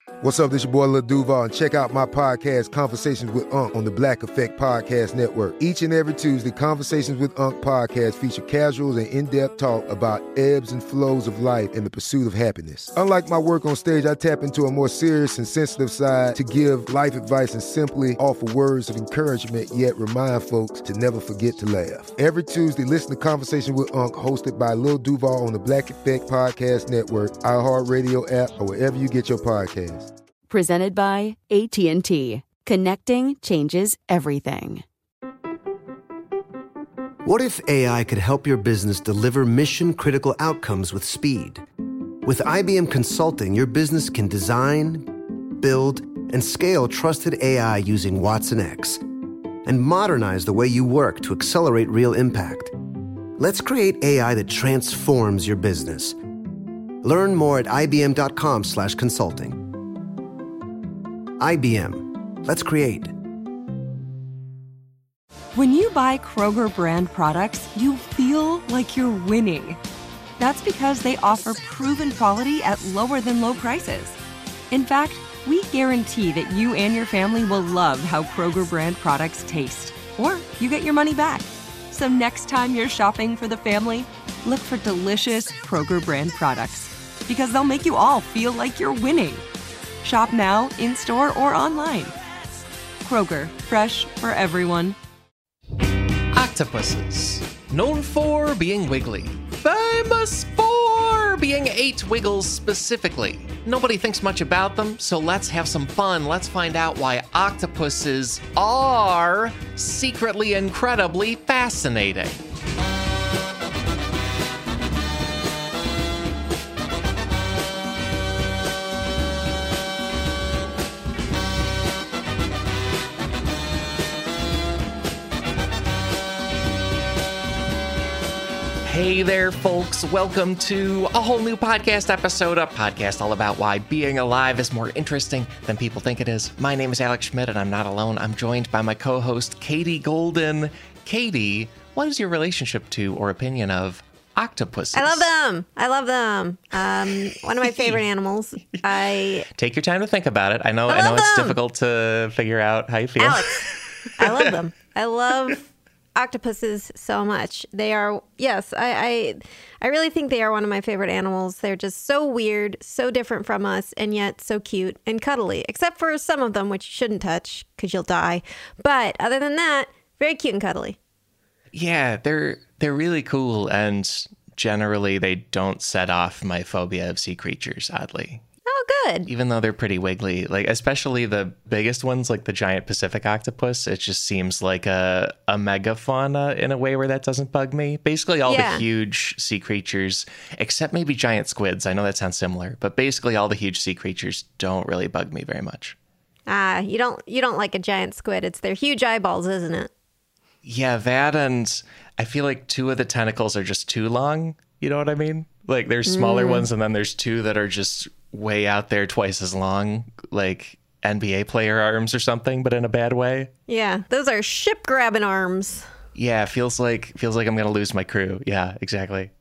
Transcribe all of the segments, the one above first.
What's up, this your boy Lil Duval, and check out my podcast, Conversations with Unc, on the Black Effect Podcast Network. Each and every Tuesday, Conversations with Unc podcast feature casuals and in-depth talk about ebbs and flows of life and the pursuit of happiness. Unlike my work on stage, I tap into a more serious and sensitive side to give life advice and simply offer words of encouragement, yet remind folks to never forget to laugh. Every Tuesday, listen to Conversations with Unc, hosted by Lil Duval on the Black Effect Podcast Network, iHeartRadio app, or wherever you get your podcasts. Presented by AT&T. Connecting changes everything. What if AI could help your business deliver mission-critical outcomes with speed? With IBM Consulting, your business can design, build, and scale trusted AI using Watson X and modernize the way you work to accelerate real impact. Let's create AI that transforms your business. Learn more at ibm.com/consulting. IBM. Let's create. When you buy Kroger brand products, you feel like you're winning. That's because they offer proven quality at lower than low prices. In fact, we guarantee that you and your family will love how Kroger brand products taste, or you get your money back. So next time you're shopping for the family, look for delicious Kroger brand products, because they'll make you all feel like you're winning. Shop now, in-store, or online. Kroger, fresh for everyone. Octopuses. Known for being wiggly. Famous for being 8 wiggles specifically. Nobody thinks much about them, so let's have some fun. Let's find out why octopuses are secretly incredibly fascinating. Hey there, folks. Welcome to a whole new podcast episode, a podcast all about why being alive is more interesting than people think it is. My name is Alex Schmidt, and I'm not alone. I'm joined by my co-host, Katie Golden. Katie, what is your relationship to or opinion of octopuses? I love them. One of my favorite animals. Take your time to think about it. I know it's difficult to figure out how you feel. Alex, I love them. I love octopuses so much. They are, yes, I really think they are one of my favorite animals. They're just so weird, so different from us, and yet so cute and cuddly, except for some of them, which you shouldn't touch because you'll die. But other than that, very cute and cuddly. Yeah, they're really cool, and generally they don't set off my phobia of sea creatures, oddly. Oh, good. Even though they're pretty wiggly, like especially the biggest ones, like the giant Pacific octopus, it just seems like a megafauna in a way where that doesn't bug me. Basically all the huge sea creatures, except maybe giant squids. I know that sounds similar, but basically all the huge sea creatures don't really bug me very much. You don't like a giant squid. It's their huge eyeballs, isn't it? Yeah, that, and I feel like 2 of the tentacles are just too long. You know what I mean? Like there's smaller ones, and then there's 2 that are just way out there, twice as long, like NBA player arms or something, but in a bad way. Yeah, those are ship grabbing arms. Yeah, feels like I'm gonna lose my crew. Yeah, exactly.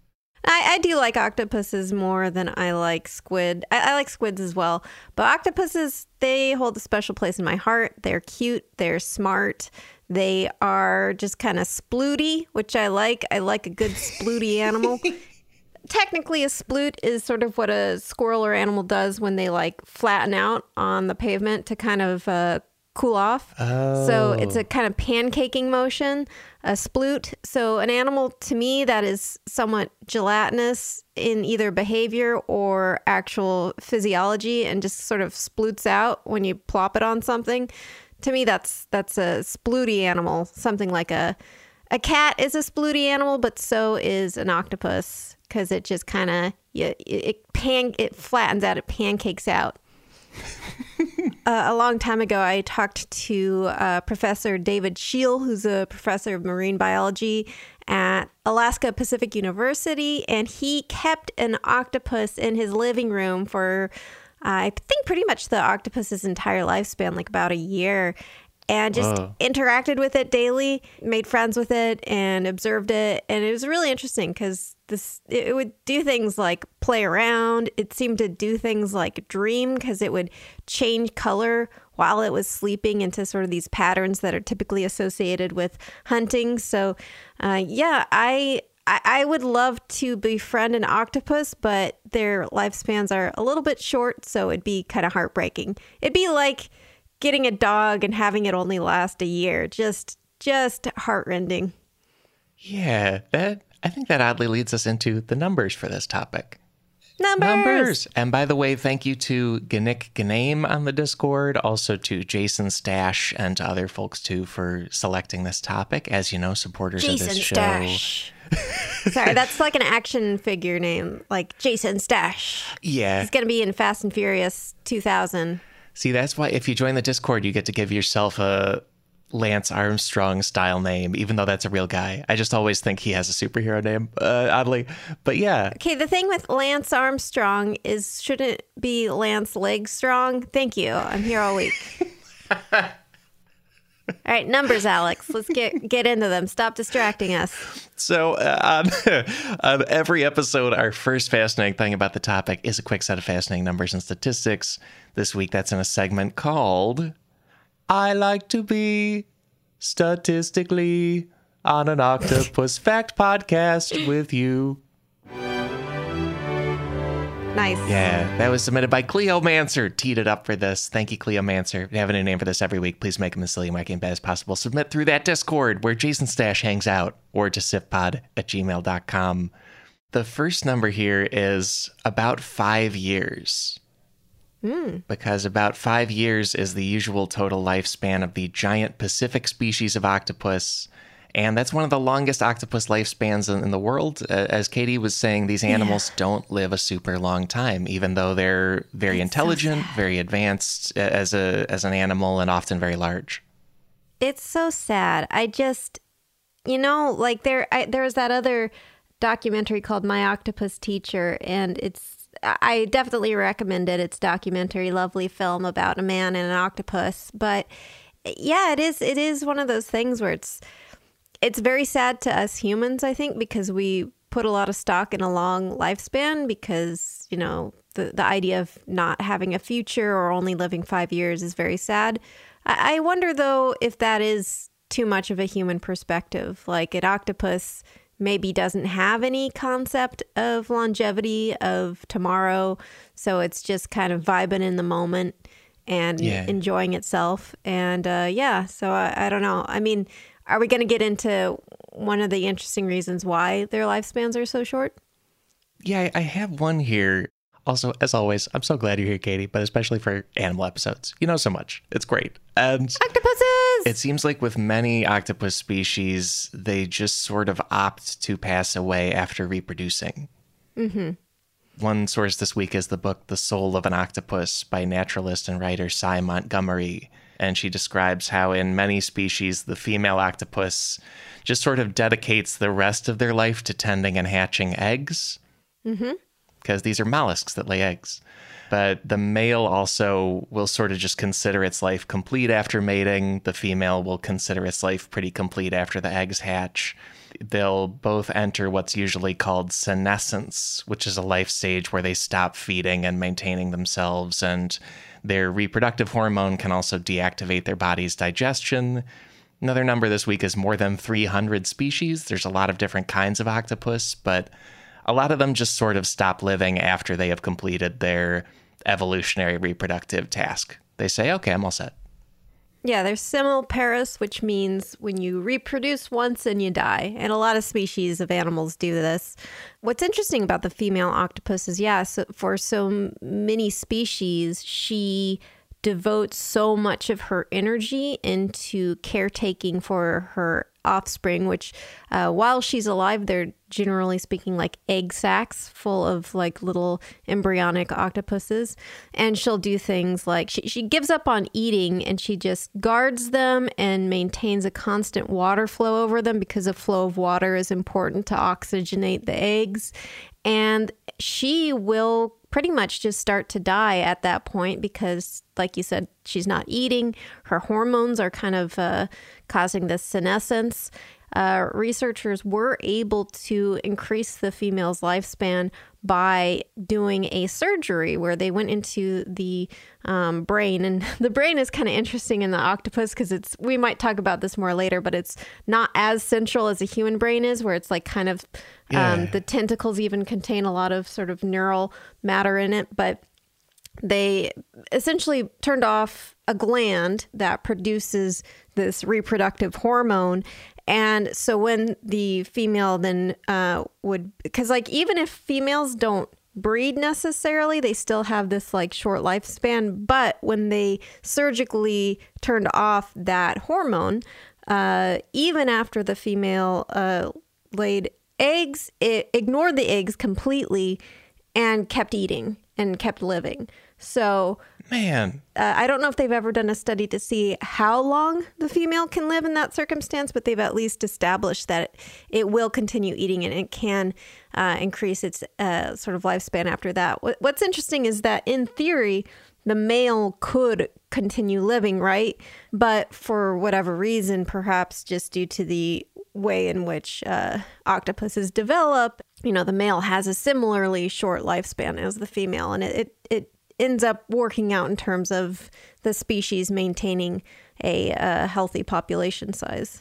I do like octopuses more than I like squid. I like squids as well, but octopuses, they hold a special place in my heart. They're cute. They're smart. They are just kind of splooty, which I like. I like a good splooty animal. Technically, a sploot is sort of what a squirrel or animal does when they like flatten out on the pavement to kind of cool off. Oh. So it's a kind of pancaking motion, a sploot. So an animal, to me, that is somewhat gelatinous in either behavior or actual physiology and just sort of sploots out when you plop it on something. To me, that's a splooty animal. Something like a cat is a splooty animal, but so is an octopus, because it just kind of it flattens out, it pancakes out. A long time ago, I talked to Professor David Scheel, who's a professor of marine biology at Alaska Pacific University, and he kept an octopus in his living room for I think pretty much the octopus's entire lifespan, like about a year. and just interacted with it daily, made friends with it, and observed it. And it was really interesting because it would do things like play around. It seemed to do things like dream because it would change color while it was sleeping into sort of these patterns that are typically associated with hunting. So, I would love to befriend an octopus, but their lifespans are a little bit short, so it'd be kind of heartbreaking. It'd be like getting a dog and having it only last a year. Just heartrending. Yeah, I think that oddly leads us into the numbers for this topic. Numbers! And by the way, thank you to Ganik Ganame on the Discord, also to Jason Stash and to other folks too for selecting this topic. As you know, supporters of this show. Stash. Sorry, that's like an action figure name, like Jason Stash. Yeah. He's going to be in Fast and Furious 2000. See, that's why if you join the Discord, you get to give yourself a Lance Armstrong style name, even though that's a real guy. I just always think he has a superhero name, oddly. But yeah. Okay, the thing with Lance Armstrong is, shouldn't it be Lance Legstrong? Thank you. I'm here all week. All right, numbers, Alex. Let's get into them. Stop distracting us. So on every episode, our first fascinating thing about the topic is a quick set of fascinating numbers and statistics. This week, that's in a segment called I Like to Be Statistically on an Octopus Fact Podcast with you. Nice. Yeah, that was submitted by Cleomancer. Teed it up for this. Thank you, Cleomancer. If you have a new name for this every week, please make them as silly and wacky and bad as possible. Submit through that Discord where Jason Stash hangs out, or to sifpod@gmail.com. The first number here is about 5 years. Because about 5 years is the usual total lifespan of the giant Pacific species of octopus. And that's one of the longest octopus lifespans in the world. As Katie was saying, these animals don't live a super long time, even though they're very intelligent, very advanced as an animal, and often very large. It's so sad. I just, like there was that other documentary called My Octopus Teacher, and I definitely recommend it. It's a documentary, lovely film about a man and an octopus. But yeah, it is one of those things where it's very sad to us humans, I think, because we put a lot of stock in a long lifespan because, the idea of not having a future or only living 5 years is very sad. I wonder, though, if that is too much of a human perspective. Like an octopus maybe doesn't have any concept of longevity, of tomorrow. So it's just kind of vibing in the moment and enjoying itself. And so I don't know. I mean, are we going to get into one of the interesting reasons why their lifespans are so short? Yeah, I have one here. Also, as always, I'm so glad you're here, Katie, but especially for animal episodes. You know so much. It's great. And octopuses! It seems like with many octopus species, they just sort of opt to pass away after reproducing. Mm-hmm. One source this week is the book The Soul of an Octopus by naturalist and writer Cy Montgomery. And she describes how in many species, the female octopus just sort of dedicates the rest of their life to tending and hatching eggs. Mm-hmm. Because these are mollusks that lay eggs. But the male also will sort of just consider its life complete after mating. The female will consider its life pretty complete after the eggs hatch. They'll both enter what's usually called senescence, which is a life stage where they stop feeding and maintaining themselves, and their reproductive hormone can also deactivate their body's digestion. Another number this week is more than 300 species. There's a lot of different kinds of octopus, but a lot of them just sort of stop living after they have completed their evolutionary reproductive task. They say, okay, I'm all set. Yeah, there's simiparis, which means when you reproduce once and you die. And a lot of species of animals do this. What's interesting about the female octopus is, so for so many species, she devotes so much of her energy into caretaking for her offspring, which while she's alive, they're generally speaking like egg sacs full of like little embryonic octopuses. And she'll do things like she gives up on eating and she just guards them and maintains a constant water flow over them because a flow of water is important to oxygenate the eggs. And she will pretty much just start to die at that point because, like you said, she's not eating. Her hormones are kind of causing this senescence. Researchers were able to increase the female's lifespan by doing a surgery where they went into the brain. And the brain is kind of interesting in the octopus because we might talk about this more later, but it's not as central as a human brain is, where it's like kind of the tentacles even contain a lot of sort of neural matter in it. But they essentially turned off a gland that produces this reproductive hormone. And so when the female then because like even if females don't breed necessarily, they still have this like short lifespan. But when they surgically turned off that hormone, even after the female laid eggs, it ignored the eggs completely and kept eating and kept living. So, man, I don't know if they've ever done a study to see how long the female can live in that circumstance, but they've at least established that it will continue eating and it can increase its sort of lifespan after that. What's interesting is that in theory, the male could continue living, right? But for whatever reason, perhaps just due to the way in which octopuses develop, the male has a similarly short lifespan as the female, and it ends up working out in terms of the species maintaining a healthy population size.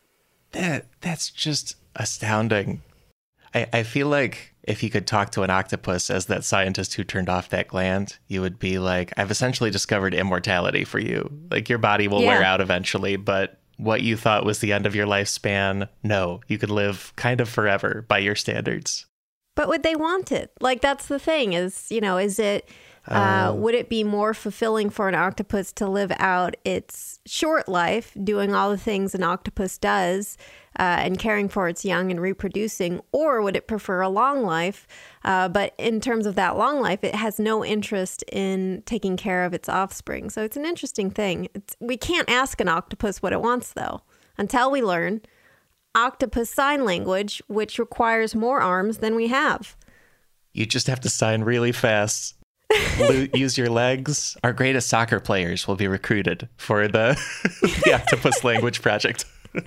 That's just astounding. I feel like if you could talk to an octopus as that scientist who turned off that gland, you would be like, I've essentially discovered immortality for you. Like your body will wear out eventually, but what you thought was the end of your lifespan, no, you could live kind of forever by your standards. But would they want it? Like, that's the thing is, is it... would it be more fulfilling for an octopus to live out its short life, doing all the things an octopus does and caring for its young and reproducing, or would it prefer a long life? But in terms of that long life, it has no interest in taking care of its offspring. So it's an interesting thing. We can't ask an octopus what it wants, though, until we learn octopus sign language, which requires more arms than we have. You just have to sign really fast. Use your legs. Our greatest soccer players will be recruited for the Octopus Language Project.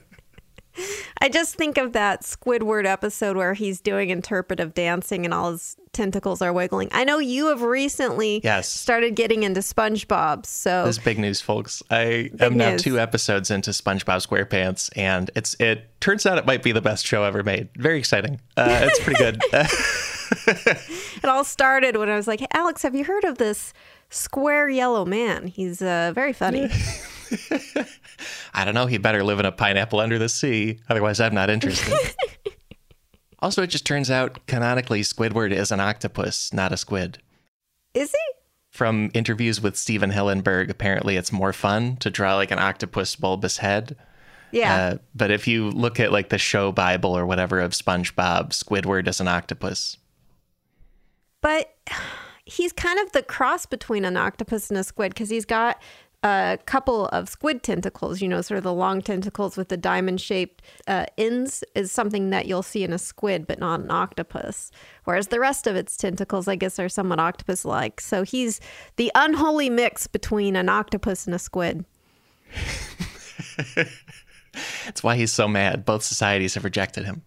I just think of that Squidward episode where he's doing interpretive dancing and all his tentacles are wiggling. I know you have recently started getting into SpongeBob. So this is big news, folks. I am now 2 episodes into SpongeBob SquarePants, and it turns out it might be the best show ever made. Very exciting. It's pretty good. It all started when I was like, hey, Alex, have you heard of this square yellow man? He's very funny. I don't know. He better live in a pineapple under the sea. Otherwise, I'm not interested. Also, it just turns out canonically Squidward is an octopus, not a squid. Is he? From interviews with Steven Hillenberg, apparently it's more fun to draw like an octopus bulbous head. Yeah. But if you look at like the show Bible or whatever of SpongeBob, Squidward is an octopus. But he's kind of the cross between an octopus and a squid because he's got a couple of squid tentacles, sort of the long tentacles with the diamond-shaped ends is something that you'll see in a squid, but not an octopus. Whereas the rest of its tentacles, I guess, are somewhat octopus-like. So he's the unholy mix between an octopus and a squid. That's why he's so mad. Both societies have rejected him.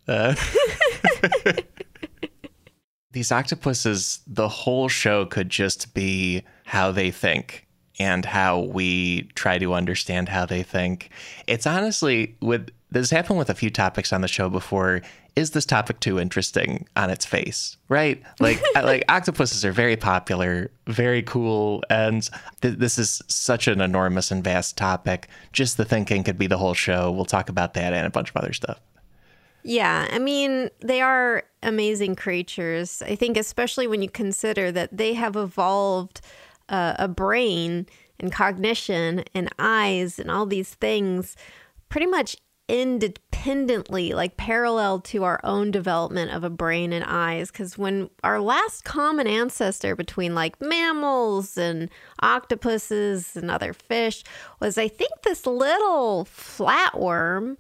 These octopuses, the whole show could just be how they think and how we try to understand how they think. It's honestly, this has happened with a few topics on the show before. Is this topic too interesting on its face? Right? Like octopuses are very popular, very cool. And this is such an enormous and vast topic. Just the thinking could be the whole show. We'll talk about that and a bunch of other stuff. Yeah, I mean, they are amazing creatures. I think especially when you consider that they have evolved a brain and cognition and eyes and all these things pretty much independently, like parallel to our own development of a brain and eyes. Because when our last common ancestor between like mammals and octopuses and other fish was, I think, this little flatworm.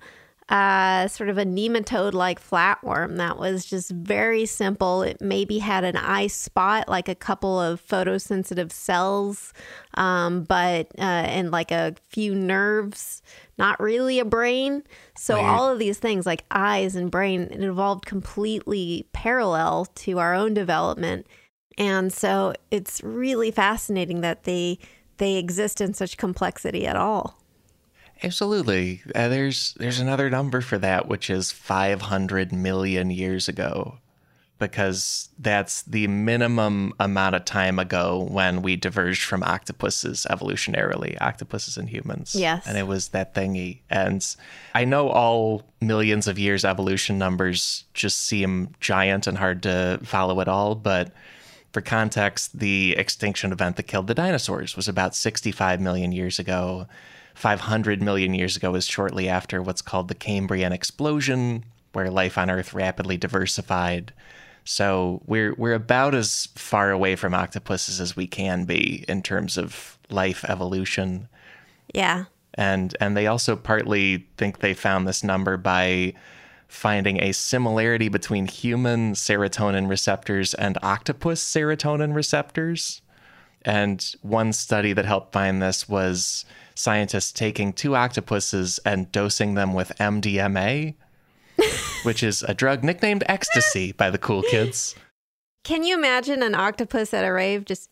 sort of a nematode-like flatworm that was just very simple. It maybe had an eye spot, like a couple of photosensitive cells, and like a few nerves, not really a brain. So all of these things like eyes and brain, it evolved completely parallel to our own development. And so it's really fascinating that they exist in such complexity at all. Absolutely. There's another number for that, which is 500 million years ago, because that's the minimum amount of time ago when we diverged from octopuses evolutionarily, octopuses and humans. Yes. And it was that thingy. And I know all millions of years evolution numbers just seem giant and hard to follow at all, but for context, the extinction event that killed the dinosaurs was about 65 million years ago. 500 million years ago is shortly after what's called the Cambrian explosion, where life on Earth rapidly diversified. So we're about as far away from octopuses as we can be in terms of life evolution. Yeah. And they also partly think they found this number by finding a similarity between human serotonin receptors and octopus serotonin receptors. And one study that helped find this was scientists taking 2 octopuses and dosing them with MDMA, which is a drug nicknamed ecstasy by the cool kids. Can you imagine an octopus at a rave just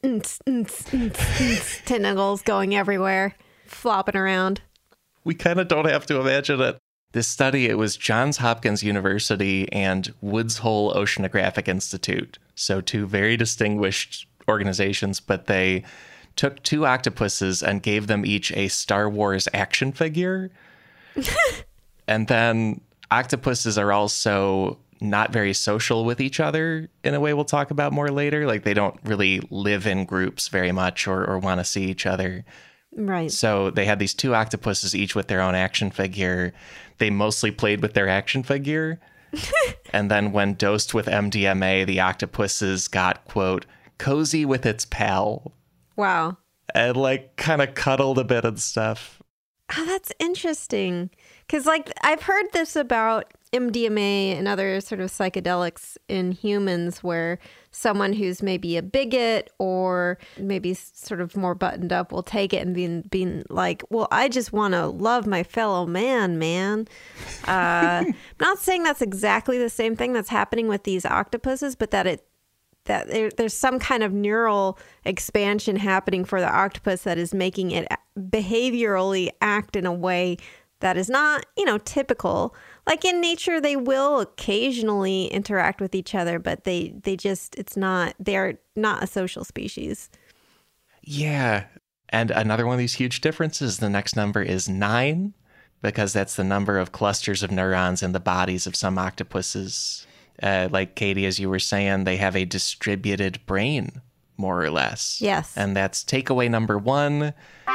tentacles going everywhere, flopping around? We kind of don't have to imagine it. This study, it was Johns Hopkins University and Woods Hole Oceanographic Institute. So 2 very distinguished organizations, but they took 2 octopuses and gave them each a Star Wars action figure. And then octopuses are also not very social with each other in a way we'll talk about more later. Like they don't really live in groups very much or want to see each other. Right. So they had these 2 octopuses, each with their own action figure. They mostly played with their action figure. And then when dosed with MDMA, the octopuses got, quote, cozy with its pal. Wow. And like kind of cuddled a bit and stuff. Oh, that's interesting. Because like I've heard this about MDMA and other sort of psychedelics in humans where someone who's maybe a bigot or maybe sort of more buttoned up will take it and being like, well, I just want to love my fellow man. I'm not saying that's exactly the same thing that's happening with these octopuses, but that there's some kind of neural expansion happening for the octopus that is making it behaviorally act in a way that is not, typical. Like in nature, they will occasionally interact with each other, but they're not a social species. Yeah. And another one of these huge differences, the next number is 9, because that's the number of clusters of neurons in the bodies of some octopuses. Like Katie, as you were saying, they have a distributed brain, more or less. Yes. And that's takeaway number 1.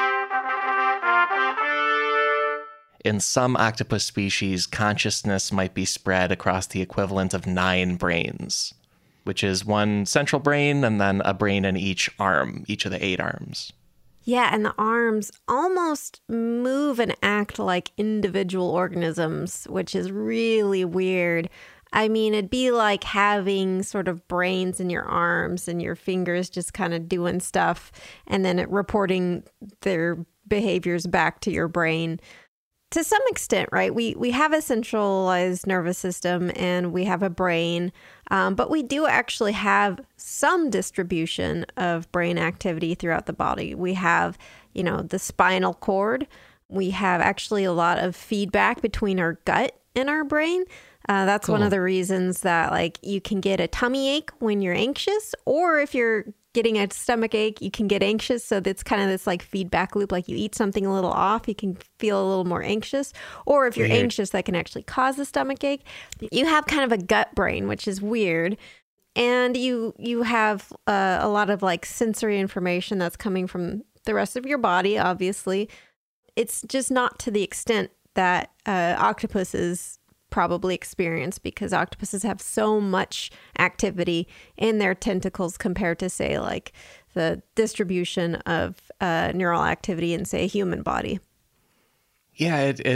In some octopus species, consciousness might be spread across the equivalent of 9 brains, which is 1 central brain and then a brain in each arm, each of the 8 arms. Yeah, and the arms almost move and act like individual organisms, which is really weird. I mean, it'd be like having sort of brains in your arms and your fingers just kind of doing stuff and then reporting their behaviors back to your brain. To some extent, right? We have a centralized nervous system and we have a brain, but we do actually have some distribution of brain activity throughout the body. We have, the spinal cord. We have actually a lot of feedback between our gut and our brain. That's cool. One of the reasons that like you can get a tummy ache when you're anxious, or if you're getting a stomach ache, you can get anxious. So that's kind of this like feedback loop. Like you eat something a little off, you can feel a little more anxious. Or if you're anxious, that can actually cause a stomach ache. You have kind of a gut brain, which is weird. And you have a lot of like sensory information that's coming from the rest of your body, obviously. It's just not to the extent that octopuses probably experience, because octopuses have so much activity in their tentacles compared to, say, like the distribution of neural activity in, say, a human body. Yeah,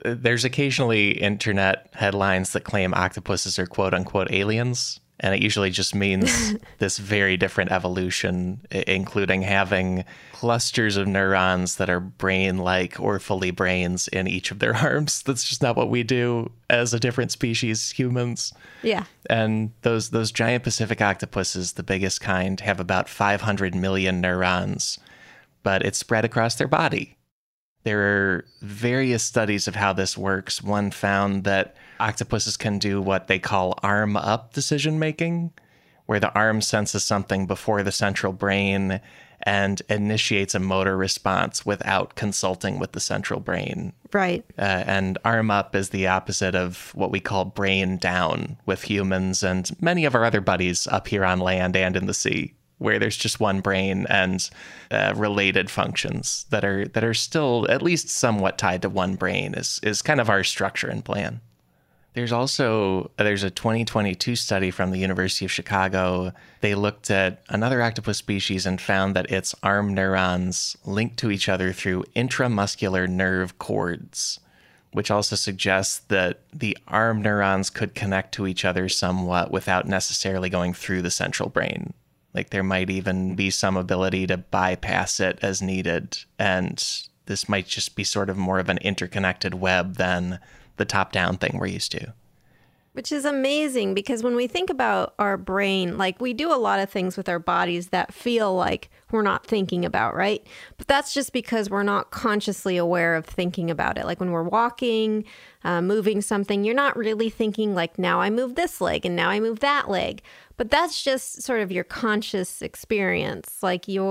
There's occasionally internet headlines that claim octopuses are quote unquote aliens. And it usually just means this very different evolution, including having clusters of neurons that are brain-like or fully brains in each of their arms. That's just not what we do as a different species, humans. Yeah. And those giant Pacific octopuses, the biggest kind, have about 500 million neurons, but it's spread across their body. There are various studies of how this works. One found that octopuses can do what they call arm-up decision-making, where the arm senses something before the central brain and initiates a motor response without consulting with the central brain. Right. And arm-up is the opposite of what we call brain-down with humans and many of our other buddies up here on land and in the sea, where there's just one brain and related functions that are still at least somewhat tied to one brain is kind of our structure and plan. There's a 2022 study from the University of Chicago. They looked at another octopus species and found that its arm neurons linked to each other through intramuscular nerve cords, which also suggests that the arm neurons could connect to each other somewhat without necessarily going through the central brain. Like there might even be some ability to bypass it as needed. And this might just be sort of more of an interconnected web than the top-down thing we're used to. Which is amazing because when we think about our brain, like we do a lot of things with our bodies that feel like we're not thinking about, right? But that's just because we're not consciously aware of thinking about it. Like when we're walking, moving something, you're not really thinking like, now I move this leg and now I move that leg. But that's just sort of your conscious experience. Like you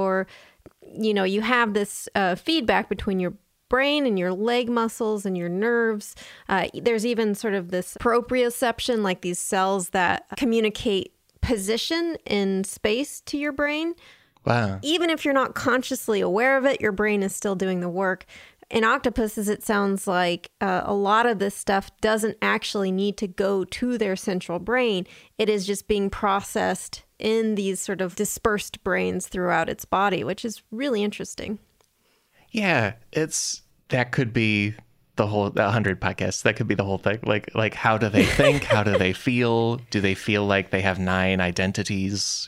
have this feedback between your brain and your leg muscles and your nerves. There's even sort of this proprioception, like these cells that communicate position in space to your brain. Wow. Even if you're not consciously aware of it, your brain is still doing the work. In octopuses, it sounds like a lot of this stuff doesn't actually need to go to their central brain. It is just being processed in these sort of dispersed brains throughout its body, which is really interesting. Yeah, that could be the whole 100 podcasts. That could be the whole thing. Like how do they think? How do they feel? Do they feel like they have 9 identities?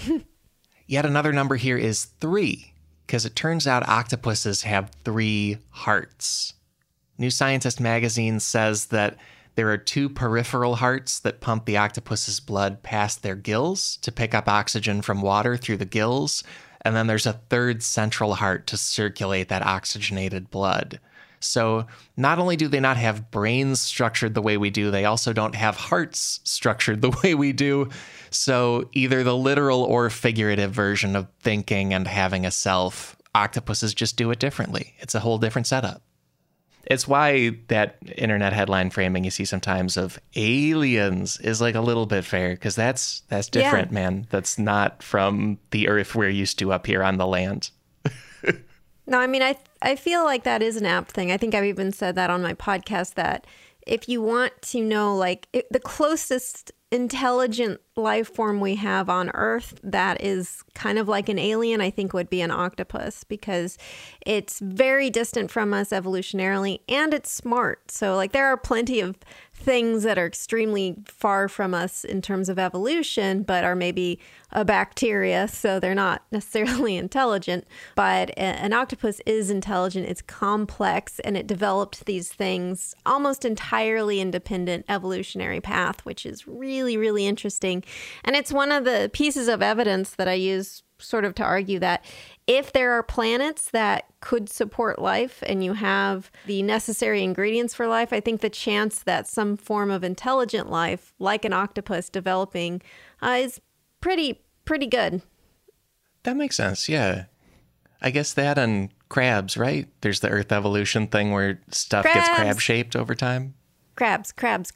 Yet another number here is 3, because it turns out octopuses have 3 hearts. New Scientist magazine says that there are 2 peripheral hearts that pump the octopus's blood past their gills to pick up oxygen from water through the gills. And then there's a 3rd central heart to circulate that oxygenated blood. So not only do they not have brains structured the way we do, they also don't have hearts structured the way we do. So either the literal or figurative version of thinking and having a self, octopuses just do it differently. It's a whole different setup. It's why that internet headline framing you see sometimes of aliens is like a little bit fair, because that's different, man. That's not from the Earth we're used to up here on the land. No, I mean, I feel like that is an apt thing. I think I've even said that on my podcast, that if you want to know, like, the closest intelligent life form we have on Earth that is kind of like an alien, I think would be an octopus, because it's very distant from us evolutionarily and it's smart. So like there are plenty of things that are extremely far from us in terms of evolution, but are maybe a bacteria, so they're not necessarily intelligent. But an octopus is intelligent, it's complex, and it developed these things almost entirely independent evolutionary path, which is really, really interesting. And it's one of the pieces of evidence that I use sort of to argue that if there are planets that could support life and you have the necessary ingredients for life, I think the chance that some form of intelligent life, like an octopus developing, is pretty good. That makes sense, yeah. I guess that and crabs, right? There's the Earth evolution thing where stuff gets crab-shaped over time. Crabs.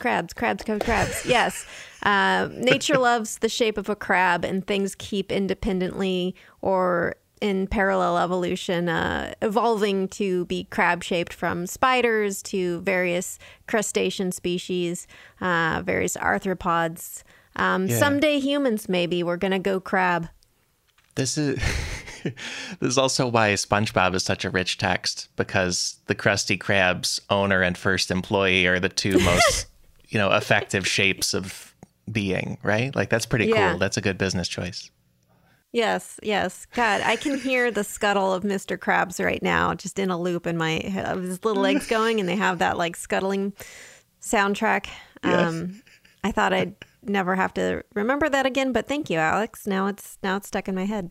Yes. Nature loves the shape of a crab, and things keep independently or in parallel evolution, evolving to be crab-shaped, from spiders to various crustacean species, various arthropods. Someday humans, maybe, we're going to go crab. This is This is also why SpongeBob is such a rich text, because the Krusty Krab's owner and first employee are the two most, effective shapes of being, right? Like, that's pretty cool. That's a good business choice. Yes. God, I can hear the scuttle of Mr. Krabs right now, just in a loop in my head. Of his little legs going, and they have that like scuttling soundtrack. Yes. I thought I'd never have to remember that again, but thank you, Alex. Now it's stuck in my head.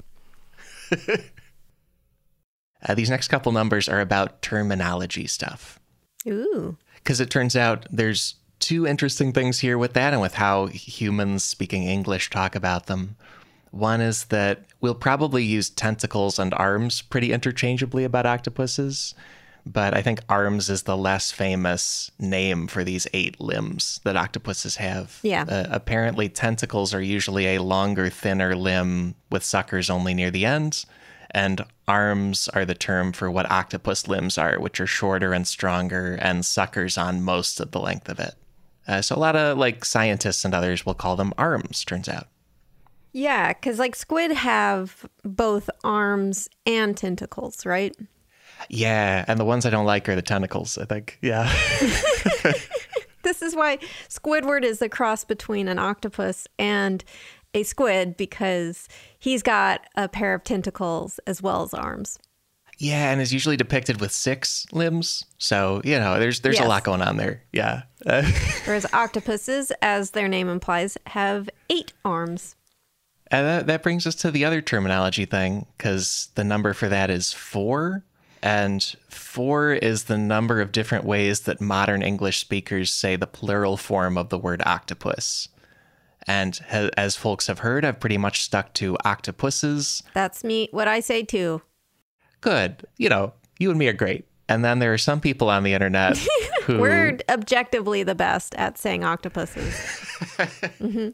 These next couple numbers are about terminology stuff. Ooh. Because it turns out there's two interesting things here with that and with how humans speaking English talk about them. One is that we'll probably use tentacles and arms pretty interchangeably about octopuses, but I think arms is the less famous name for these 8 limbs that octopuses have. Yeah. Apparently, tentacles are usually a longer, thinner limb with suckers only near the ends, and arms are the term for what octopus limbs are, which are shorter and stronger and suckers on most of the length of it. So a lot of scientists and others will call them arms, turns out. Yeah, because squid have both arms and tentacles, right? Yeah, and the ones I don't like are the tentacles, I think. Yeah. This is why Squidward is a cross between an octopus and a squid, because he's got a pair of tentacles as well as arms. Yeah, and is usually depicted with 6 limbs. So, there's a lot going on there. Yeah. Whereas octopuses, as their name implies, have 8 arms. And that brings us to the other terminology thing, because the number for that is 4. And 4 is the number of different ways that modern English speakers say the plural form of the word octopus. And as folks have heard, I've pretty much stuck to octopuses. That's what I say too. Good. You and me are great. And then there are some people on the internet who... We're objectively the best at saying octopuses. Mm-hmm.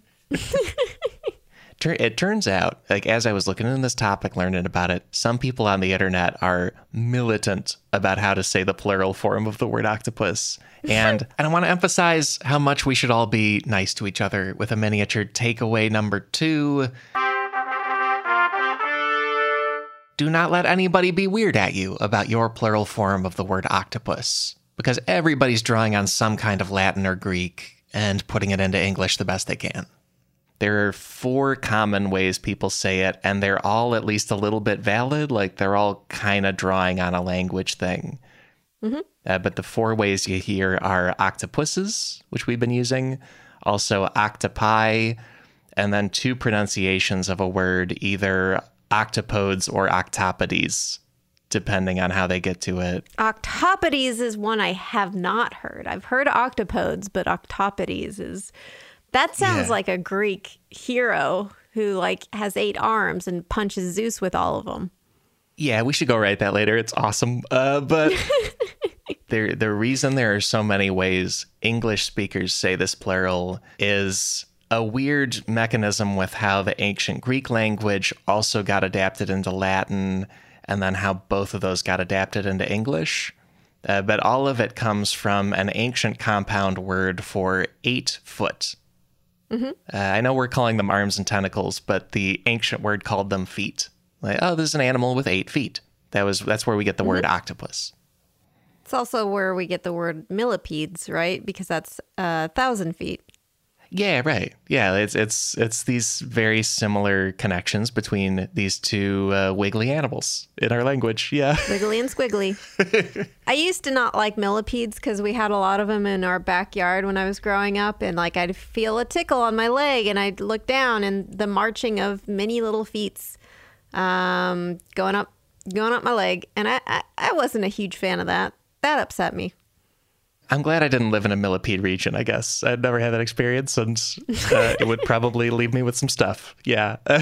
It turns out, as I was looking into this topic, learning about it, some people on the internet are militant about how to say the plural form of the word octopus. And I want to emphasize how much we should all be nice to each other with a miniature takeaway number 2. Do not let anybody be weird at you about your plural form of the word octopus, because everybody's drawing on some kind of Latin or Greek and putting it into English the best they can. There are 4 common ways people say it, and they're all at least a little bit valid. They're all kind of drawing on a language thing. Mm-hmm. But the 4 ways you hear are octopuses, which we've been using, also octopi, and then 2 pronunciations of a word, either octopodes or octopodes, depending on how they get to it. Octopodes is one I have not heard. I've heard octopodes, but octopodes is... That sounds like a Greek hero who has 8 arms and punches Zeus with all of them. Yeah, we should go write that later. It's awesome. But the reason there are so many ways English speakers say this plural is a weird mechanism with how the ancient Greek language also got adapted into Latin, and then how both of those got adapted into English. But all of it comes from an ancient compound word for 8 foot. Mm-hmm. I know we're calling them arms and tentacles, but the ancient word called them feet. This is an animal with 8 feet. That's where we get the word octopus. It's also where we get the word millipedes, right? Because that's 1,000 feet. Yeah, right. Yeah, it's these very similar connections between these 2 wiggly animals in our language. Yeah. Wiggly and squiggly. I used to not like millipedes because we had a lot of them in our backyard when I was growing up, and I'd feel a tickle on my leg, and I'd look down, and the marching of many little feet going up my leg, and I wasn't a huge fan of that. That upset me. I'm glad I didn't live in a millipede region, I guess. I'd never had that experience, and it would probably leave me with some stuff. Yeah. I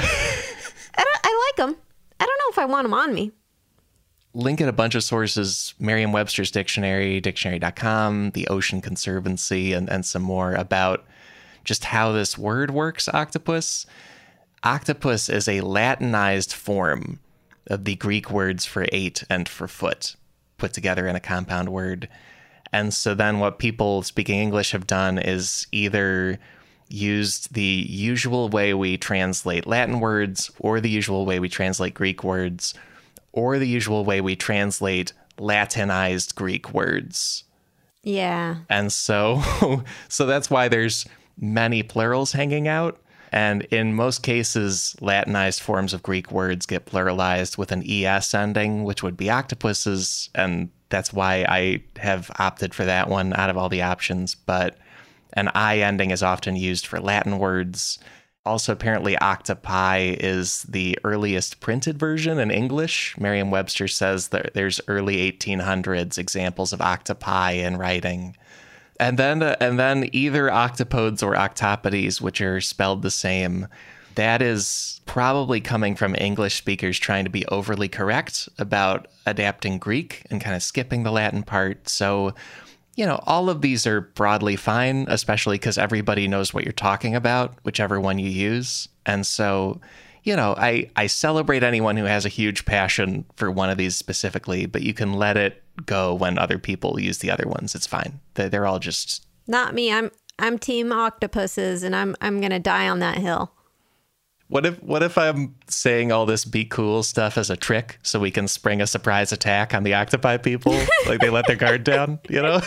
like them. I don't know if I want them on me. Link in a bunch of sources, Merriam-Webster's Dictionary, dictionary.com, the Ocean Conservancy, and some more about just how this word works, octopus. Octopus is a Latinized form of the Greek words for 8 and for foot, put together in a compound word. And so then what people speaking English have done is either used the usual way we translate Latin words, or the usual way we translate Greek words, or the usual way we translate Latinized Greek words. Yeah. And so that's why there's many plurals hanging out. And in most cases, Latinized forms of Greek words get pluralized with an ES ending, which would be octopuses. And that's why I have opted for that one out of all the options. But an I ending is often used for Latin words. Also, apparently, octopi is the earliest printed version in English. Merriam-Webster says that there's early 1800s examples of octopi in writing. And then either octopodes or octopodes, which are spelled the same, that is probably coming from English speakers trying to be overly correct about adapting Greek and kind of skipping the Latin part. So, all of these are broadly fine, especially because everybody knows what you're talking about, whichever one you use. And so, I celebrate anyone who has a huge passion for one of these specifically, but you can let it go when other people use the other ones. It's fine. They're all just... Not me. I'm team octopuses, and I'm going to die on that hill. What if I'm saying all this be cool stuff as a trick so we can spring a surprise attack on the octopi people? Like they let their guard down,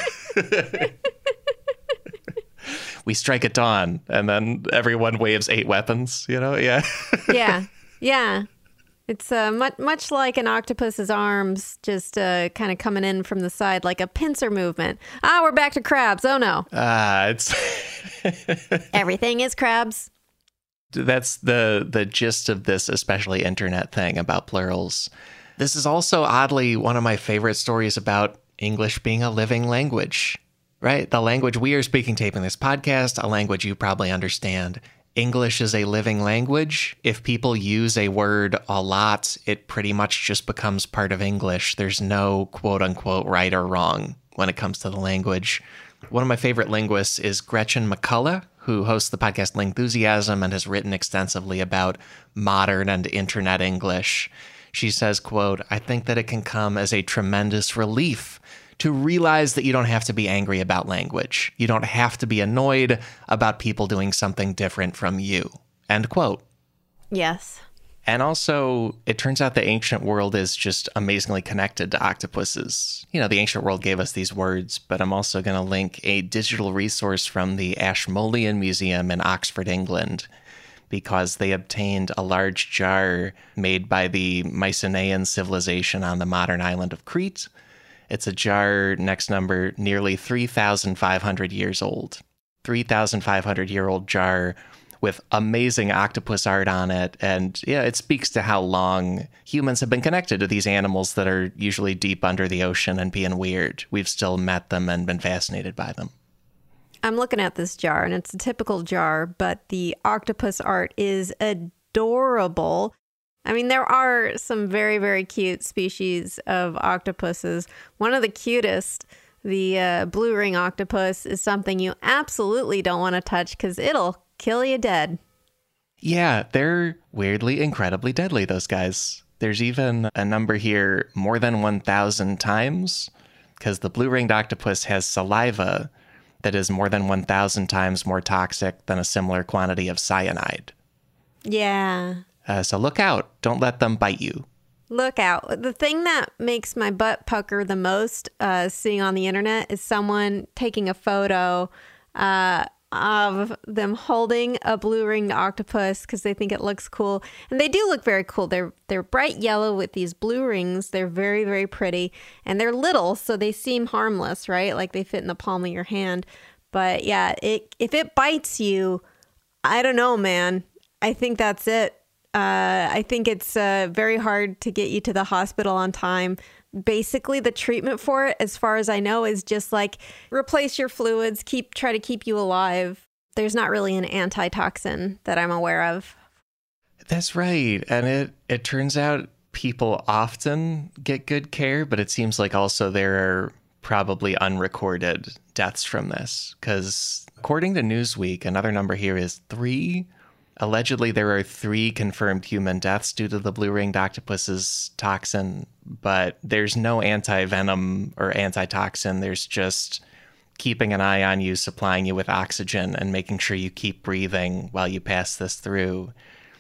We strike at dawn, and then everyone waves 8 weapons, Yeah. Yeah. It's much like an octopus's arms, just kind of coming in from the side like a pincer movement. We're back to crabs. Oh, no. It's... Everything is crabs. That's the gist of this, especially internet thing about plurals. This is also oddly one of my favorite stories about English being a living language, right? The language we are speaking, taping this podcast, a language you probably understand. English is a living language. If people use a word a lot, it pretty much just becomes part of English. There's no quote unquote right or wrong when it comes to the language. One of my favorite linguists is Gretchen McCullough, who hosts the podcast Lingthusiasm and has written extensively about modern and internet English. She says, quote, "I think that it can come as a tremendous relief to realize that you don't have to be angry about language. You don't have to be annoyed about people doing something different from you." End quote. Yes. And also, it turns out the ancient world is just amazingly connected to octopuses. The ancient world gave us these words, but I'm also going to link a digital resource from the Ashmolean Museum in Oxford, England, because they obtained a large jar made by the Mycenaean civilization on the modern island of Crete. It's a jar, next number, nearly 3,500 years old. 3,500-year-old jar with amazing octopus art on it. And yeah, it speaks to how long humans have been connected to these animals that are usually deep under the ocean and being weird. We've still met them and been fascinated by them. I'm looking at this jar, and it's a typical jar, but the octopus art is adorable. I mean, there are some very, very cute species of octopuses. One of the cutest, the blue ring octopus, is something you absolutely don't want to touch because it'll kill you dead. Yeah, they're weirdly, incredibly deadly, those guys. There's even a number here, more than 1,000 times, because the blue-ringed octopus has saliva that is more than 1,000 times more toxic than a similar quantity of cyanide. Yeah. So look out. Don't let them bite you. Look out. The thing that makes my butt pucker the most seeing on the internet is someone taking a photo of them holding a blue-ringed octopus because they think it looks cool. And they do look very cool. They're bright yellow with these blue rings. They're very, very pretty. And they're little, so they seem harmless, right? Like they fit in the palm of your hand. But yeah, if it bites you, I don't know, man. I think that's it. I think it's very hard to get you to the hospital on time. Basically, the treatment for it, as far as I know, is just like replace your fluids, try to keep you alive. There's not really an antitoxin that I'm aware of. That's right. And it turns out people often get good care, but it seems like also there are probably unrecorded deaths from this. Because according to Newsweek, another number here is 3. Allegedly, there are 3 confirmed human deaths due to the blue-ringed octopus's toxin, but there's no anti-venom or antitoxin. There's just keeping an eye on you, supplying you with oxygen, and making sure you keep breathing while you pass this through.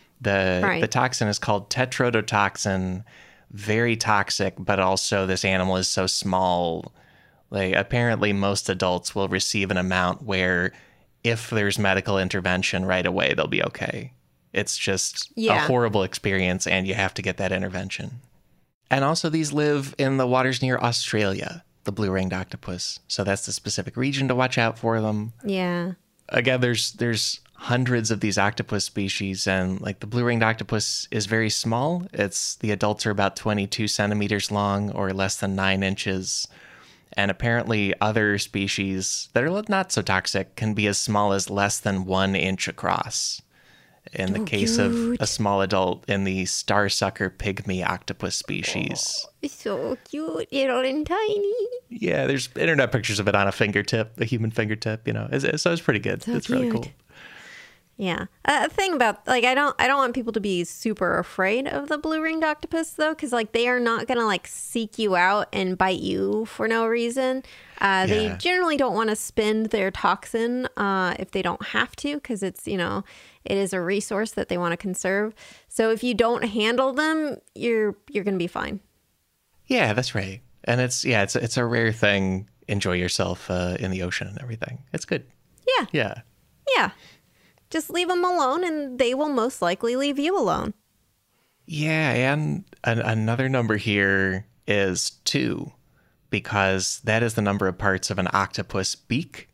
The toxin is called tetrodotoxin, very toxic, but also this animal is so small. Like, apparently most adults will receive an amount where if there's medical intervention right away, they'll be okay. It's just a horrible experience, and you have to get that intervention. And also, these live in the waters near Australia, the blue-ringed octopus. So that's the specific region to watch out for them. Yeah. Again, there's hundreds of these octopus species, and like the blue-ringed octopus is very small. The adults are about 22 centimeters long, or less than 9 inches. And apparently other species that are not so toxic can be as small as less than 1 inch across. In the case of a small adult in the starsucker pygmy octopus species. Oh, so cute, little and tiny. Yeah, there's internet pictures of it on a fingertip, a human fingertip, you know. So it's pretty good. So it's cute. really cool. Yeah. A thing about, like, I don't want people to be super afraid of the blue-ringed octopus, though, because, like, they are not going to, like, seek you out and bite you for no reason. They generally don't want to spend their toxin if they don't have to, because it's, you know, it is a resource that they want to conserve. So if you don't handle them, you're going to be fine. Yeah, that's right. And it's a rare thing. Enjoy yourself in the ocean and everything. It's good. Yeah. Yeah. Yeah. Just leave them alone, and they will most likely leave you alone. Yeah, and another number here is 2, because that is the number of parts of an octopus beak.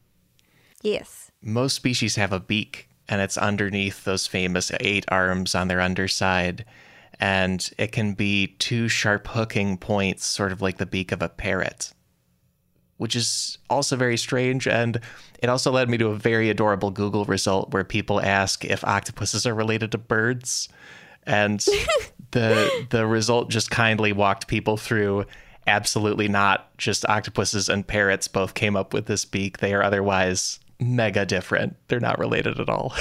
Yes. Most species have a beak, and it's underneath those famous 8 arms on their underside. And it can be 2 sharp hooking points, sort of like the beak of a parrot, which is also very strange. And it also led me to a very adorable Google result where people ask if octopuses are related to birds. And the result just kindly walked people through absolutely not. Just octopuses and parrots both came up with this beak. They are otherwise mega different. They're not related at all.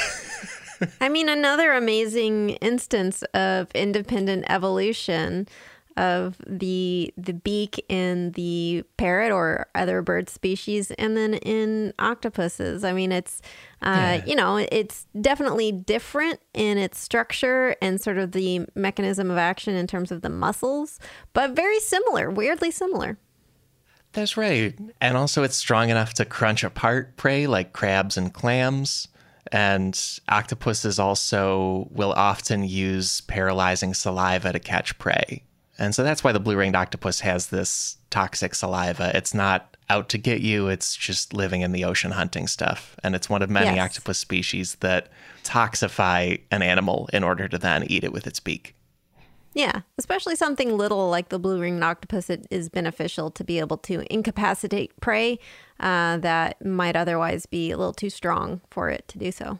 I mean, another amazing instance of independent evolution of the beak in the parrot or other bird species, and then in octopuses. I mean, it's, you know, it's definitely different in its structure and sort of the mechanism of action in terms of the muscles, but very similar, weirdly similar. That's right. And also it's strong enough to crunch apart prey like crabs and clams. And octopuses also will often use paralyzing saliva to catch prey. And so that's why the blue-ringed octopus has this toxic saliva. It's not out to get you. It's just living in the ocean hunting stuff. And it's one of many octopus species that toxify an animal in order to then eat it with its beak. Yeah, especially something little like the blue-ringed octopus, it is beneficial to be able to incapacitate prey that might otherwise be a little too strong for it to do so.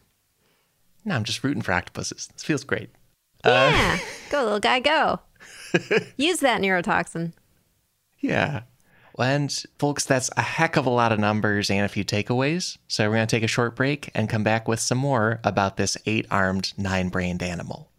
No, I'm just rooting for octopuses. This feels great. Yeah, go little guy, go. Use that neurotoxin. Yeah. And folks, that's a heck of a lot of numbers and a few takeaways. So we're going to take a short break and come back with some more about this 8-armed, 9-brained animal.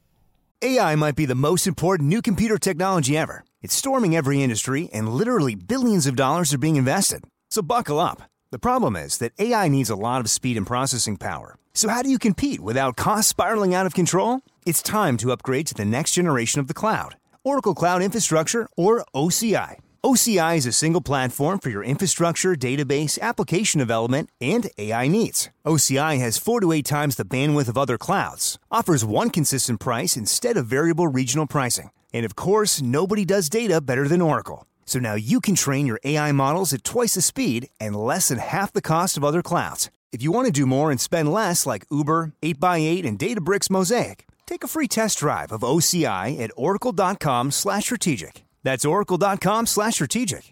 AI might be the most important new computer technology ever. It's storming every industry, and literally billions of dollars are being invested. So buckle up. The problem is that AI needs a lot of speed and processing power. So how do you compete without costs spiraling out of control? It's time to upgrade to the next generation of the cloud. Oracle Cloud Infrastructure, or OCI. OCI is a single platform for your infrastructure, database, application development, and AI needs. OCI has 4 to 8 times the bandwidth of other clouds, offers one consistent price instead of variable regional pricing. And of course, nobody does data better than Oracle. So now you can train your AI models at twice the speed and less than half the cost of other clouds. If you want to do more and spend less like Uber, 8x8, and Databricks Mosaic, take a free test drive of OCI at oracle.com/strategic. That's oracle.com/strategic.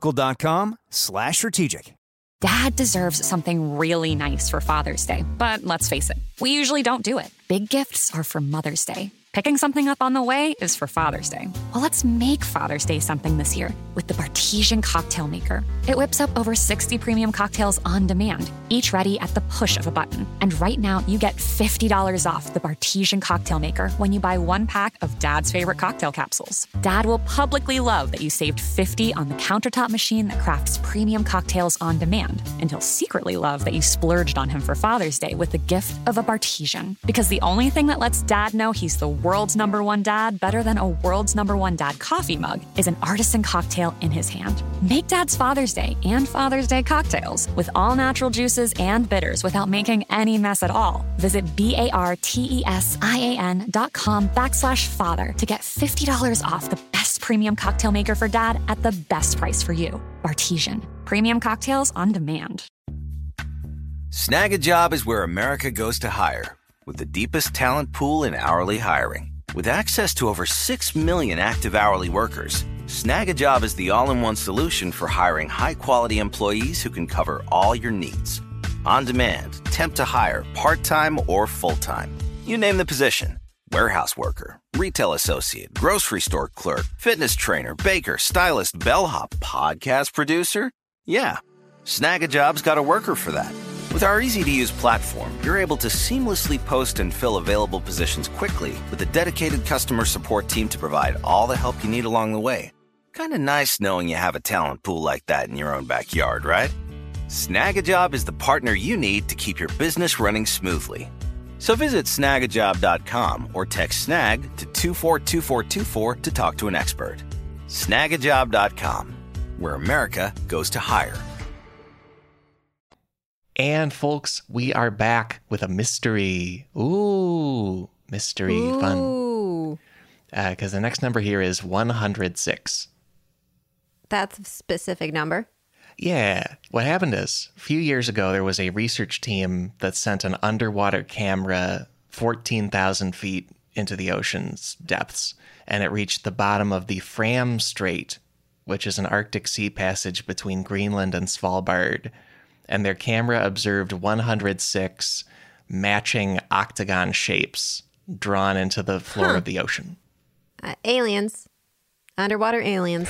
Oracle.com/strategic. Dad deserves something really nice for Father's Day, but let's face it, we usually don't do it. Big gifts are for Mother's Day. Picking something up on the way is for Father's Day. Well, let's make Father's Day something this year with the Bartesian Cocktail Maker. It whips up over 60 premium cocktails on demand, each ready at the push of a button. And right now, you get $50 off the Bartesian Cocktail Maker when you buy 1 pack of Dad's favorite cocktail capsules. Dad will publicly love that you saved $50 on the countertop machine that crafts premium cocktails on demand. And he'll secretly love that you splurged on him for Father's Day with the gift of a Bartesian. Because the only thing that lets Dad know he's the world's #1 dad better than a world's #1 dad coffee mug is an artisan cocktail in his hand. Make Dad's Father's Day and Father's Day cocktails with all natural juices and bitters without making any mess at all. Visit BARTESIAN.com/father to get $50 off the best premium cocktail maker for Dad at the best price for you. Bartesian. Premium cocktails on demand. Snag a Job is where America goes to hire, with the deepest talent pool in hourly hiring. With access to over 6 million active hourly workers, Snag a Job is the all-in-one solution for hiring high-quality employees who can cover all your needs. On demand, temp to hire, part-time or full-time. You name the position. Warehouse worker, retail associate, grocery store clerk, fitness trainer, baker, stylist, bellhop, podcast producer. Yeah, Snag a Job's got a worker for that. With our easy-to-use platform, you're able to seamlessly post and fill available positions quickly with a dedicated customer support team to provide all the help you need along the way. Kind of nice knowing you have a talent pool like that in your own backyard, right? Snag a Job is the partner you need to keep your business running smoothly. So visit snagajob.com or text SNAG to 242424 to talk to an expert. Snagajob.com, where America goes to hire. And folks, we are back with a mystery. Ooh, mystery fun. Because the next number here is 106. That's a specific number. Yeah. What happened is, a few years ago, there was a research team that sent an underwater camera 14,000 feet into the ocean's depths, and it reached the bottom of the Fram Strait, which is an Arctic sea passage between Greenland and Svalbard. And their camera observed 106 matching octagon shapes drawn into the floor of the ocean. Aliens. Underwater aliens.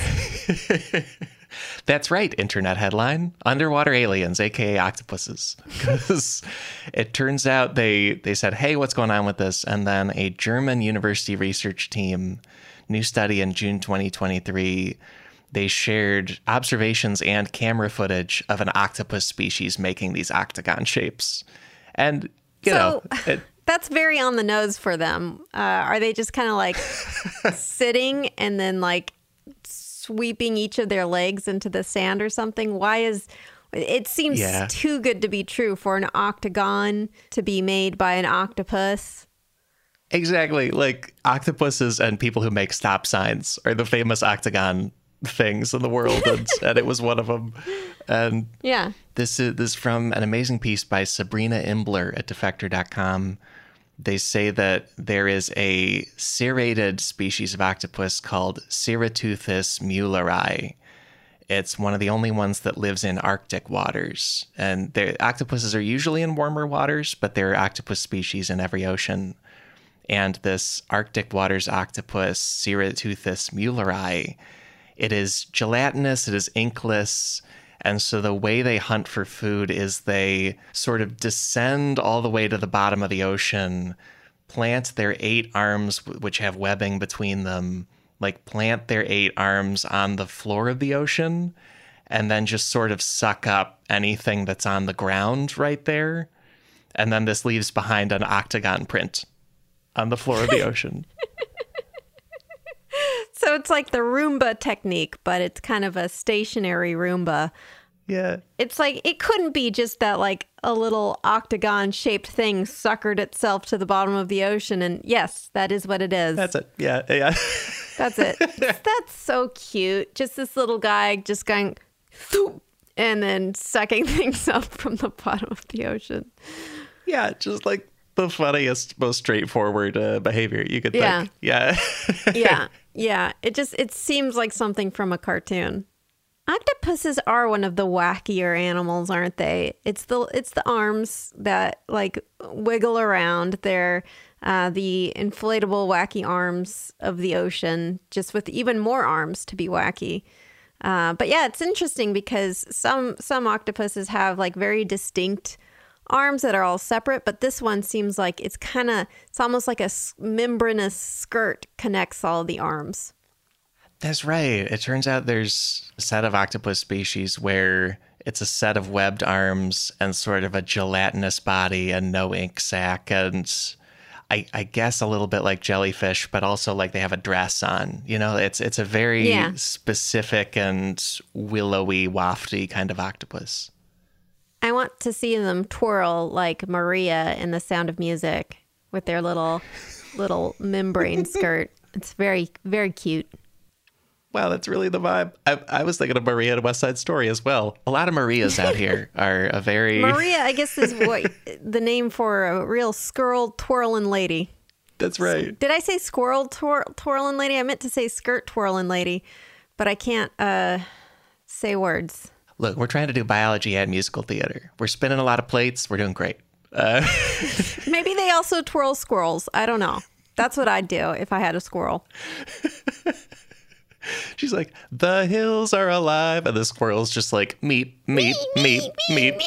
That's right, internet headline. Underwater aliens, a.k.a. octopuses. Because it turns out they said, hey, what's going on with this? And then a German university research team, new study in June 2023, they shared observations and camera footage of an octopus species making these octagon shapes. And, you know... That's very on the nose for them. Are they just kind of like sitting and then like sweeping each of their legs into the sand or something? It seems too good to be true for an octagon to be made by an octopus. Exactly. Like octopuses and people who make stop signs are the famous octagon things in the world, and it was one of them. And this is from an amazing piece by Sabrina Imbler at defector.com. They say that there is a serrated species of octopus called Cerateuthis muelleri. It's one of the only ones that lives in Arctic waters. And octopuses are usually in warmer waters, but there are octopus species in every ocean. And this Arctic waters octopus, Cerateuthis muelleri, it is gelatinous, it is inkless, and so the way they hunt for food is they sort of descend all the way to the bottom of the ocean, plant their 8 arms, which have webbing between them, plant their 8 arms on the floor of the ocean, and then just sort of suck up anything that's on the ground right there. And then this leaves behind an octagon print on the floor of the ocean. So it's like the Roomba technique, but it's kind of a stationary Roomba. Yeah. It's like, it couldn't be just that like a little octagon shaped thing suckered itself to the bottom of the ocean. And yes, that is what it is. That's it. Yeah. That's it. That's so cute. Just this little guy just going and then sucking things up from the bottom of the ocean. Yeah. Just like the funniest, most straightforward behavior you could think. Yeah. Yeah. It seems like something from a cartoon. Octopuses are one of the wackier animals, aren't they? It's the arms that like wiggle around. They're the inflatable wacky arms of the ocean, just with even more arms to be wacky. But yeah, it's interesting because some octopuses have like very distinct arms that are all separate, but this one seems like it's almost like a membranous skirt connects all of the arms. That's right. It turns out there's a set of octopus species where it's a set of webbed arms and sort of a gelatinous body and no ink sac, and I guess a little bit like jellyfish, but also like they have a dress on. You know, it's a very specific and willowy, wafty kind of octopus. I want to see them twirl like Maria in The Sound of Music with their little membrane skirt. It's very, very cute. Wow, that's really the vibe. I was thinking of Maria in West Side Story as well. A lot of Marias out here are a very... Maria, I guess, is what the name for a real squirrel twirling lady. That's right. Did I say squirrel twirling lady? I meant to say skirt twirling lady, but I can't say words. Look, we're trying to do biology and musical theater. We're spinning a lot of plates. We're doing great. Maybe they also twirl squirrels. I don't know. That's what I'd do if I had a squirrel. She's like, the hills are alive. And the squirrel's just like, meep, meep, meep, meep.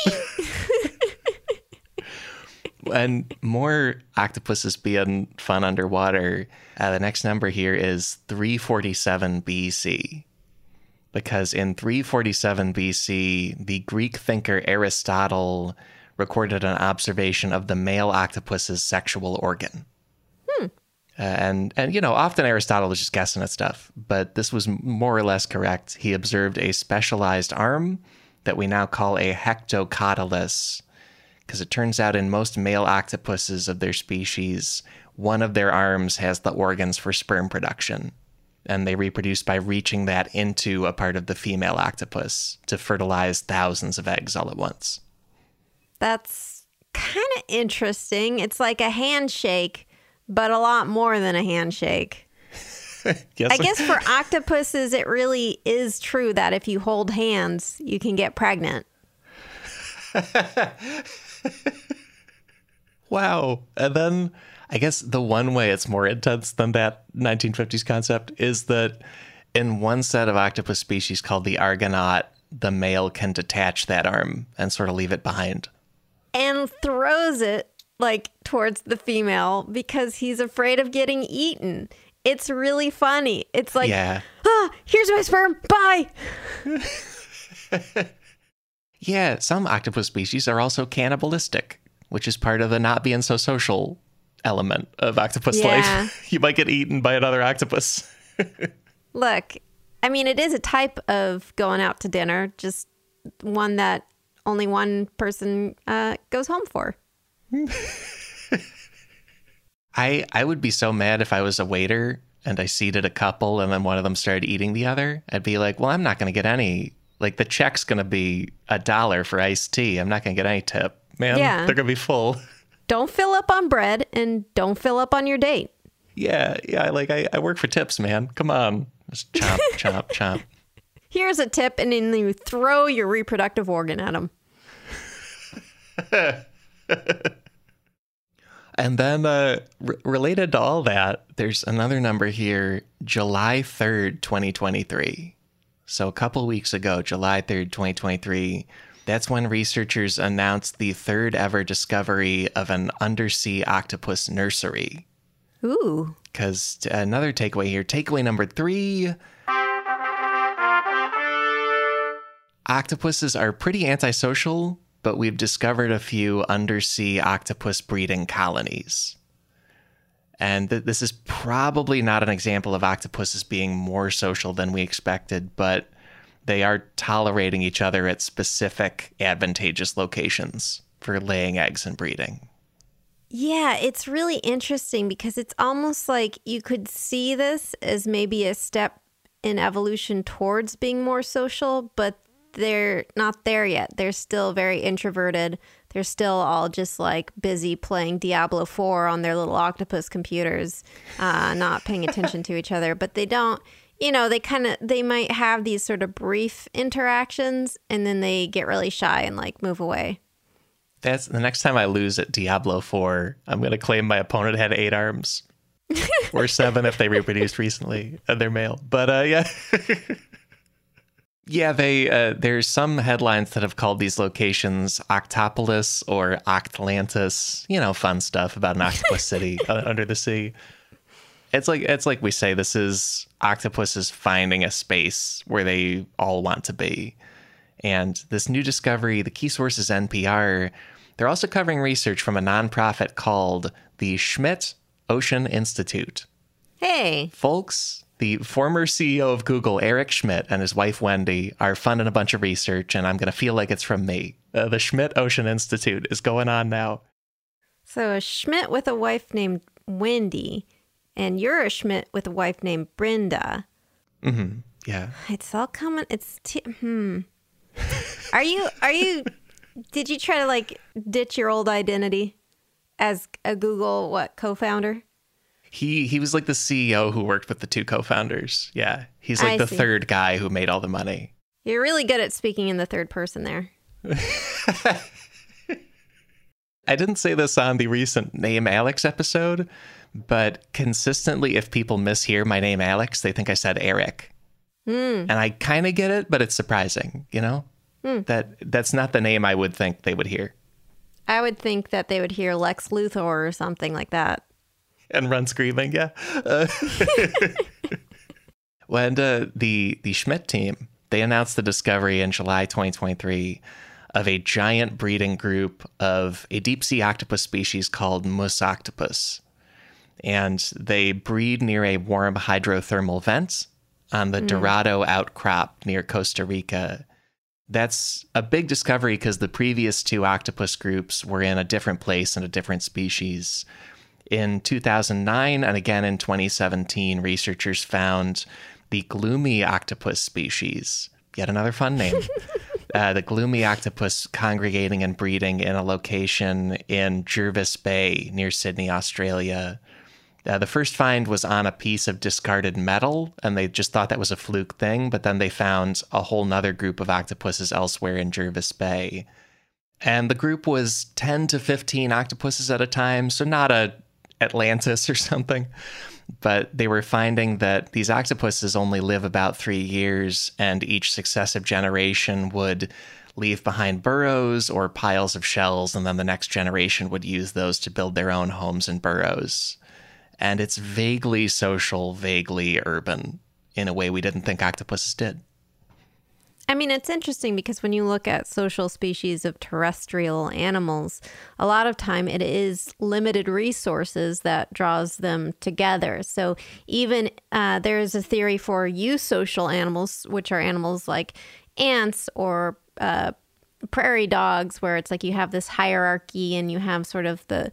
And more octopuses being fun underwater. The next number here is 347 BC. Because in 347 BC, the Greek thinker Aristotle recorded an observation of the male octopus's sexual organ. And you know, often Aristotle was just guessing at stuff, but this was more or less correct. He observed a specialized arm that we now call a hectocotylus, because it turns out in most male octopuses of their species, one of their arms has the organs for sperm production, and they reproduce by reaching that into a part of the female octopus to fertilize thousands of eggs all at once. That's kind of interesting. It's like a handshake, but a lot more than a handshake. Yes. I guess for octopuses, it really is true that if you hold hands, you can get pregnant. Wow. And then I guess the one way it's more intense than that 1950s concept is that in one set of octopus species called the Argonaut, the male can detach that arm and sort of leave it behind. And throws it like towards the female because he's afraid of getting eaten. It's really funny. It's like, here's my sperm. Bye. Yeah, some octopus species are also cannibalistic, which is part of the not being so social element of octopus life. You might get eaten by another octopus. Look, I mean, it is a type of going out to dinner, just one that only one person goes home for. I would be so mad if I was a waiter and I seated a couple and then one of them started eating the other. I'd be like, well, I'm not going to get any, like the check's going to be $1 for iced tea. I'm not going to get any tip, man. Yeah. They're going to be full. Don't fill up on bread and don't fill up on your date. Yeah. Like I work for tips, man. Come on. Just chomp, chomp, chomp. Here's a tip, and then you throw your reproductive organ at them. And then related to all that, there's another number here, July 3rd, 2023. So a couple weeks ago, July 3rd, 2023, that's when researchers announced the third ever discovery of an undersea octopus nursery. Ooh. Because another takeaway here, takeaway number 3, octopuses are pretty antisocial, but we've discovered a few undersea octopus breeding colonies. And this is probably not an example of octopuses being more social than we expected, but they are tolerating each other at specific advantageous locations for laying eggs and breeding. Yeah, it's really interesting because it's almost like you could see this as maybe a step in evolution towards being more social, but they're not there yet. They're still very introverted. They're still all just like busy playing Diablo 4 on their little octopus computers, not paying attention to each other. But they don't, you know, they might have these sort of brief interactions and then they get really shy and like move away. That's the next time I lose at Diablo 4, I'm going to claim my opponent had 8 arms. Or 7 if they reproduced recently and they're male. But yeah. Yeah, there's some headlines that have called these locations Octopolis or Octlantis. You know, fun stuff about an octopus city under the sea. It's like we say, this is octopuses finding a space where they all want to be. And this new discovery, the key source is NPR. They're also covering research from a nonprofit called the Schmidt Ocean Institute. Hey. Folks, the former CEO of Google, Eric Schmidt, and his wife, Wendy, are funding a bunch of research, and I'm going to feel like it's from me. The Schmidt Ocean Institute is going on now. So a Schmidt with a wife named Wendy, and you're a Schmidt with a wife named Brenda. Mm-hmm. Yeah. It's all coming. Are you, did you try to like ditch your old identity as a Google, co-founder? He was like the CEO who worked with the 2 co-founders. Yeah. He's like the third guy who made all the money. You're really good at speaking in the third person there. I didn't say this on the recent Name Alex episode, but consistently, if people mishear my name Alex, they think I said Eric. And I kind of get it, but it's surprising, you know? That's not the name I would think they would hear. I would think that they would hear Lex Luthor or something like that. And run screaming, yeah. When the Schmidt team, they announced the discovery in July 2023 of a giant breeding group of a deep-sea octopus species called Mus octopus. And they breed near a warm hydrothermal vent on the Dorado outcrop near Costa Rica. That's a big discovery because the previous 2 octopus groups were in a different place and a different species. In 2009 and again in 2017, researchers found the gloomy octopus species. Yet another fun name. The gloomy octopus congregating and breeding in a location in Jervis Bay near Sydney, Australia. The first find was on a piece of discarded metal, and they just thought that was a fluke thing, but then they found a whole nother group of octopuses elsewhere in Jervis Bay. And the group was 10 to 15 octopuses at a time, so not a Atlantis or something, but they were finding that these octopuses only live about 3 years, and each successive generation would leave behind burrows or piles of shells, and then the next generation would use those to build their own homes and burrows. And it's vaguely social, vaguely urban, in a way we didn't think octopuses did. I mean, it's interesting because when you look at social species of terrestrial animals, a lot of time it is limited resources that draws them together. So even there is a theory for eusocial animals, which are animals like ants or prairie dogs, where it's like you have this hierarchy and you have sort of the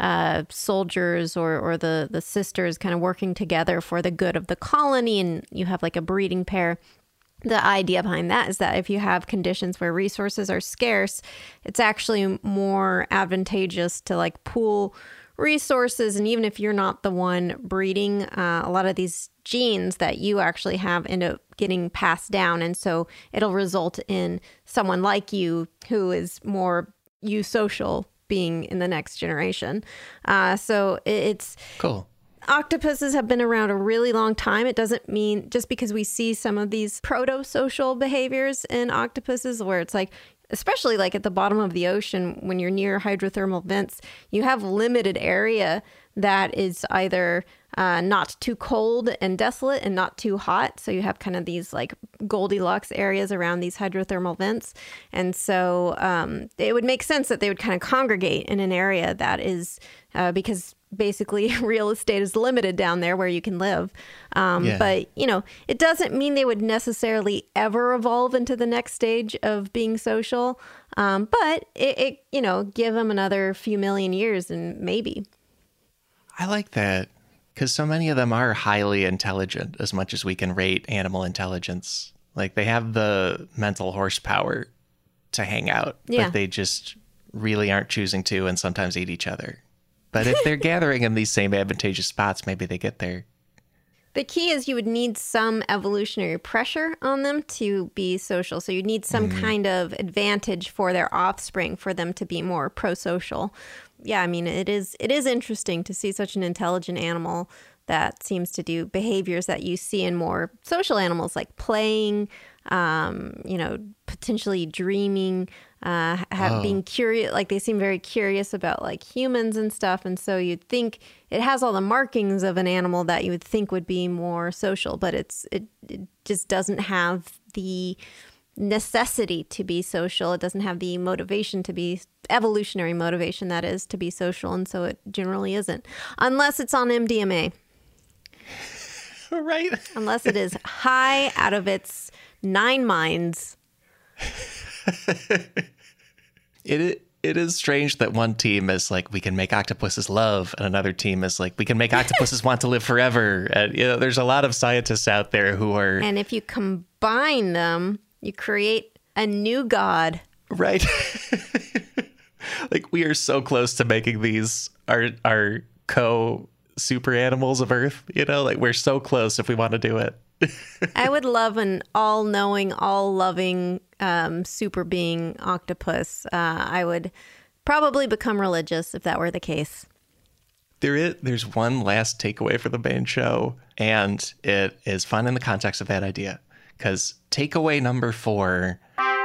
soldiers or the sisters kind of working together for the good of the colony, and you have like a breeding pair. The idea behind that is that if you have conditions where resources are scarce, it's actually more advantageous to like pool resources. And even if you're not the one breeding, a lot of these genes that you actually have end up getting passed down. And so it'll result in someone like you who is more eusocial being in the next generation. So it's cool. Octopuses have been around a really long time. It doesn't mean just because we see some of these proto-social behaviors in octopuses where it's like, especially like at the bottom of the ocean, when you're near hydrothermal vents, you have limited area that is either not too cold and desolate and not too hot. So you have kind of these like Goldilocks areas around these hydrothermal vents. And so it would make sense that they would kind of congregate in an area that is because basically real estate is limited down there where you can live. But, you know, it doesn't mean they would necessarily ever evolve into the next stage of being social. But it, you know, give them another few million years and maybe. I like that because so many of them are highly intelligent as much as we can rate animal intelligence. Like they have the mental horsepower to hang out, but they just really aren't choosing to and sometimes eat each other. But if they're gathering in these same advantageous spots, maybe they get there. The key is you would need some evolutionary pressure on them to be social. So you need some kind of advantage for their offspring for them to be more pro-social. Yeah, I mean, it is interesting to see such an intelligent animal that seems to do behaviors that you see in more social animals, like playing, potentially dreaming, being curious. Like they seem very curious about like humans and stuff. And so you'd think it has all the markings of an animal that you would think would be more social, but it just doesn't have the necessity to be social. It doesn't have the motivation to be evolutionary motivation, that is, to be social. And so it generally isn't, unless it's on MDMA. Right. Unless it is high out of its 9 minds. It is strange that one team is like, we can make octopuses love, and another team is like, we can make octopuses want to live forever. And there's a lot of scientists out there who are. And if you combine them, you create a new god. Right. Like we are so close to making these our super animals of Earth, like we're so close if we want to do it. I would love an all-knowing, all-loving super being octopus. I would probably become religious if that were the case. There's one last takeaway for the main show, and it is fun in the context of that idea. Because takeaway number 4,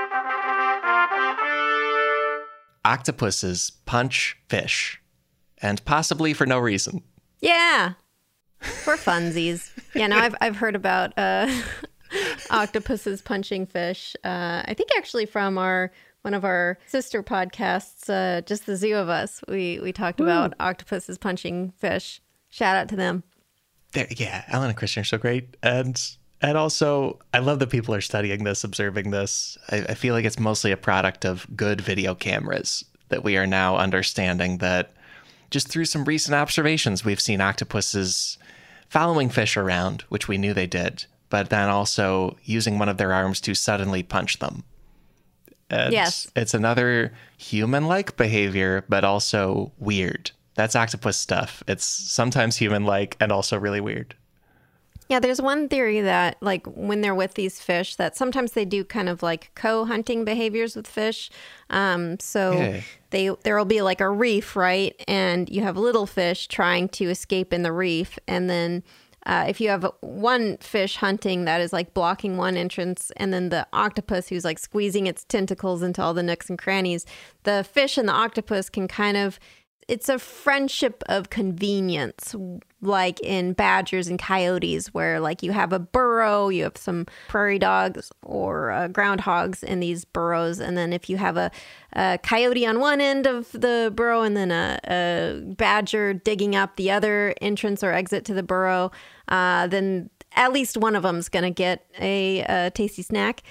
octopuses punch fish, and possibly for no reason. Yeah, for funsies. Yeah, no, I've heard about octopuses punching fish. I think actually from one of our sister podcasts, Just the Zoo of Us, we talked about octopuses punching fish. Shout out to them. Yeah, Ellen and Christian are so great. And also, I love that people are studying this, observing this. I feel like it's mostly a product of good video cameras that we are now understanding that just through some recent observations, we've seen octopuses following fish around, which we knew they did, but then also using one of their arms to suddenly punch them. And yes. It's another human-like behavior, but also weird. That's octopus stuff. It's sometimes human-like and also really weird. Yeah, there's one theory that, like, when they're with these fish, that sometimes they do kind of like co-hunting behaviors with fish. There will be like a reef, right? And you have little fish trying to escape in the reef. And then if you have one fish hunting that is like blocking one entrance, and then the octopus who's like squeezing its tentacles into all the nooks and crannies, the fish and the octopus can kind of... It's a friendship of convenience, like in badgers and coyotes, where like you have a burrow, you have some prairie dogs or groundhogs in these burrows. And then if you have a coyote on one end of the burrow and then a badger digging up the other entrance or exit to the burrow, then at least one of them is going to get a tasty snack.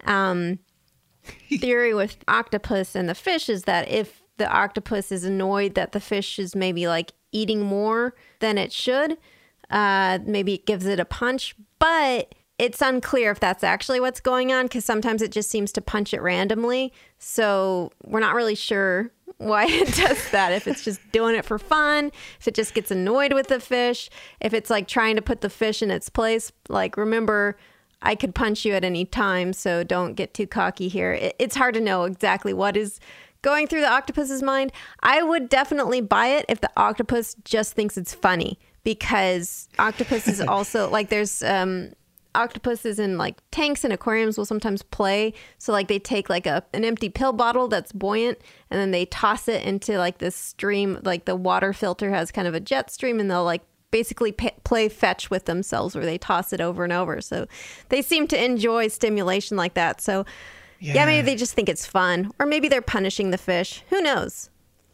Theory with octopus and the fish is that if the octopus is annoyed that the fish is maybe like eating more than it should, maybe it gives it a punch, but it's unclear if that's actually what's going on, because sometimes it just seems to punch it randomly. So we're not really sure why it does that. If it's just doing it for fun, if it just gets annoyed with the fish, if it's like trying to put the fish in its place. Like, remember, I could punch you at any time, so don't get too cocky here. It's hard to know exactly what is going through the octopus's mind. I would definitely buy it if the octopus just thinks it's funny, because octopuses also, like, there's octopuses in like tanks and aquariums will sometimes play. So like they take like an empty pill bottle that's buoyant, and then they toss it into like this stream, like the water filter has kind of a jet stream, and they'll like basically play fetch with themselves, where they toss it over and over. So they seem to enjoy stimulation like that. So yeah, maybe they just think it's fun, or maybe they're punishing the fish. Who knows?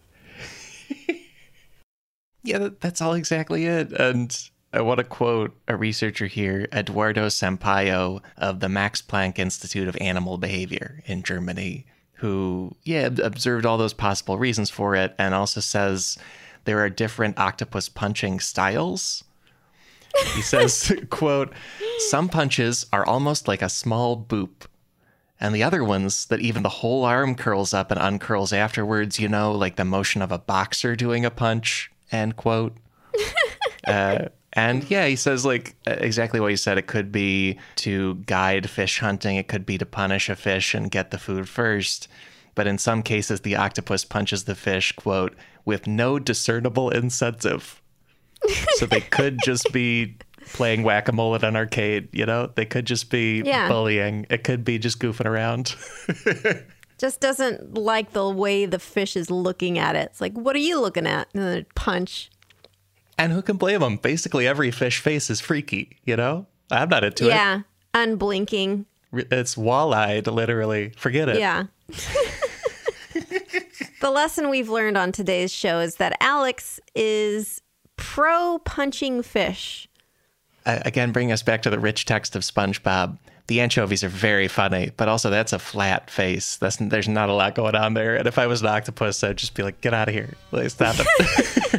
Yeah, that's all exactly it. And I want to quote a researcher here, Eduardo Sampaio of the Max Planck Institute of Animal Behavior in Germany, who, observed all those possible reasons for it, and also says there are different octopus punching styles. He says, quote, "Some punches are almost like a small boop. And the other ones that even the whole arm curls up and uncurls afterwards, like the motion of a boxer doing a punch," end quote. And yeah, he says like exactly what you said. It could be to guide fish hunting. It could be to punish a fish and get the food first. But in some cases, the octopus punches the fish, quote, with no discernible incentive. So they could just be playing whack-a-mole at an arcade, you know? They could just be bullying. It could be just goofing around. Just doesn't like the way the fish is looking at it. It's like, what are you looking at? And then punch. And who can blame them? Basically, every fish face is freaky, you know? I'm not into it. Yeah, unblinking. It's wall-eyed, literally. Forget it. Yeah. The lesson we've learned on today's show is that Alex is pro-punching fish. Again, bringing us back to the rich text of SpongeBob. The anchovies are very funny, but also that's a flat face. There's not a lot going on there. And if I was an octopus, I'd just be like, get out of here. Like, stop it.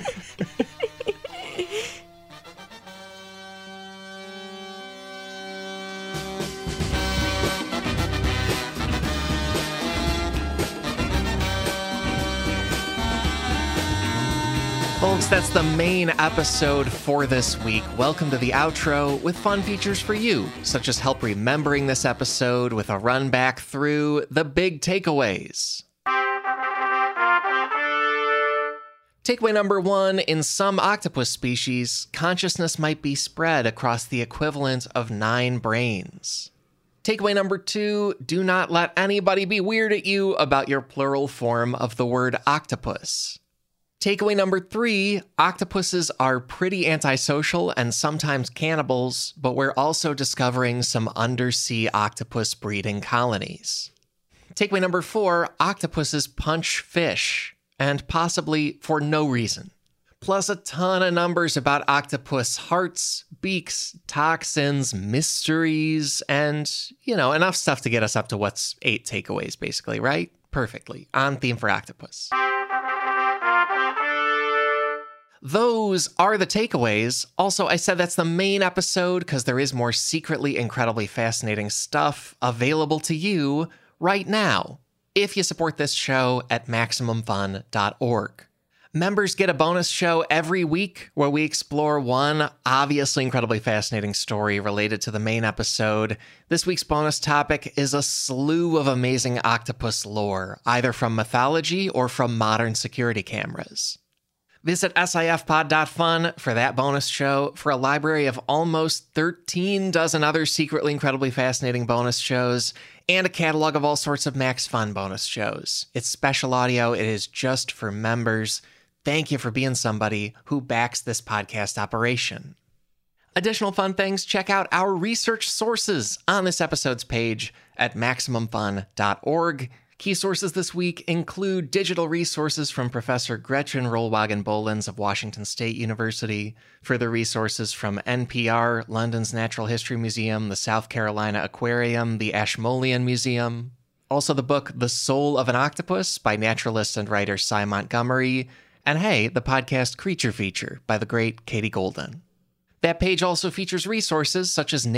Folks, that's the main episode for this week. Welcome to the outro with fun features for you, such as help remembering this episode with a run back through the big takeaways. Takeaway number 1, in some octopus species, consciousness might be spread across the equivalent of 9 brains. Takeaway number 2, do not let anybody be weird at you about your plural form of the word octopus. Takeaway number 3, octopuses are pretty antisocial and sometimes cannibals, but we're also discovering some undersea octopus breeding colonies. Takeaway number 4, octopuses punch fish, and possibly for no reason. Plus a ton of numbers about octopus hearts, beaks, toxins, mysteries, and, enough stuff to get us up to what's 8 takeaways, basically, right? Perfectly. On theme for octopus. Those are the takeaways. Also, I said that's the main episode because there is more secretly incredibly fascinating stuff available to you right now if you support this show at MaximumFun.org. Members get a bonus show every week where we explore one obviously incredibly fascinating story related to the main episode. This week's bonus topic is a slew of amazing octopus lore, either from mythology or from modern security cameras. Visit sifpod.fun for that bonus show, for a library of almost 13 dozen other secretly incredibly fascinating bonus shows, and a catalog of all sorts of Max Fun bonus shows. It's special audio. It is just for members. Thank you for being somebody who backs this podcast operation. Additional fun things, check out our research sources on this episode's page at MaximumFun.org. Key sources this week include digital resources from Professor Gretchen Rollwagen-Bolens of Washington State University, further resources from NPR, London's Natural History Museum, the South Carolina Aquarium, the Ashmolean Museum. Also the book The Soul of an Octopus by naturalist and writer Cy Montgomery, and hey, the podcast Creature Feature by the great Katie Golden. That page also features resources such as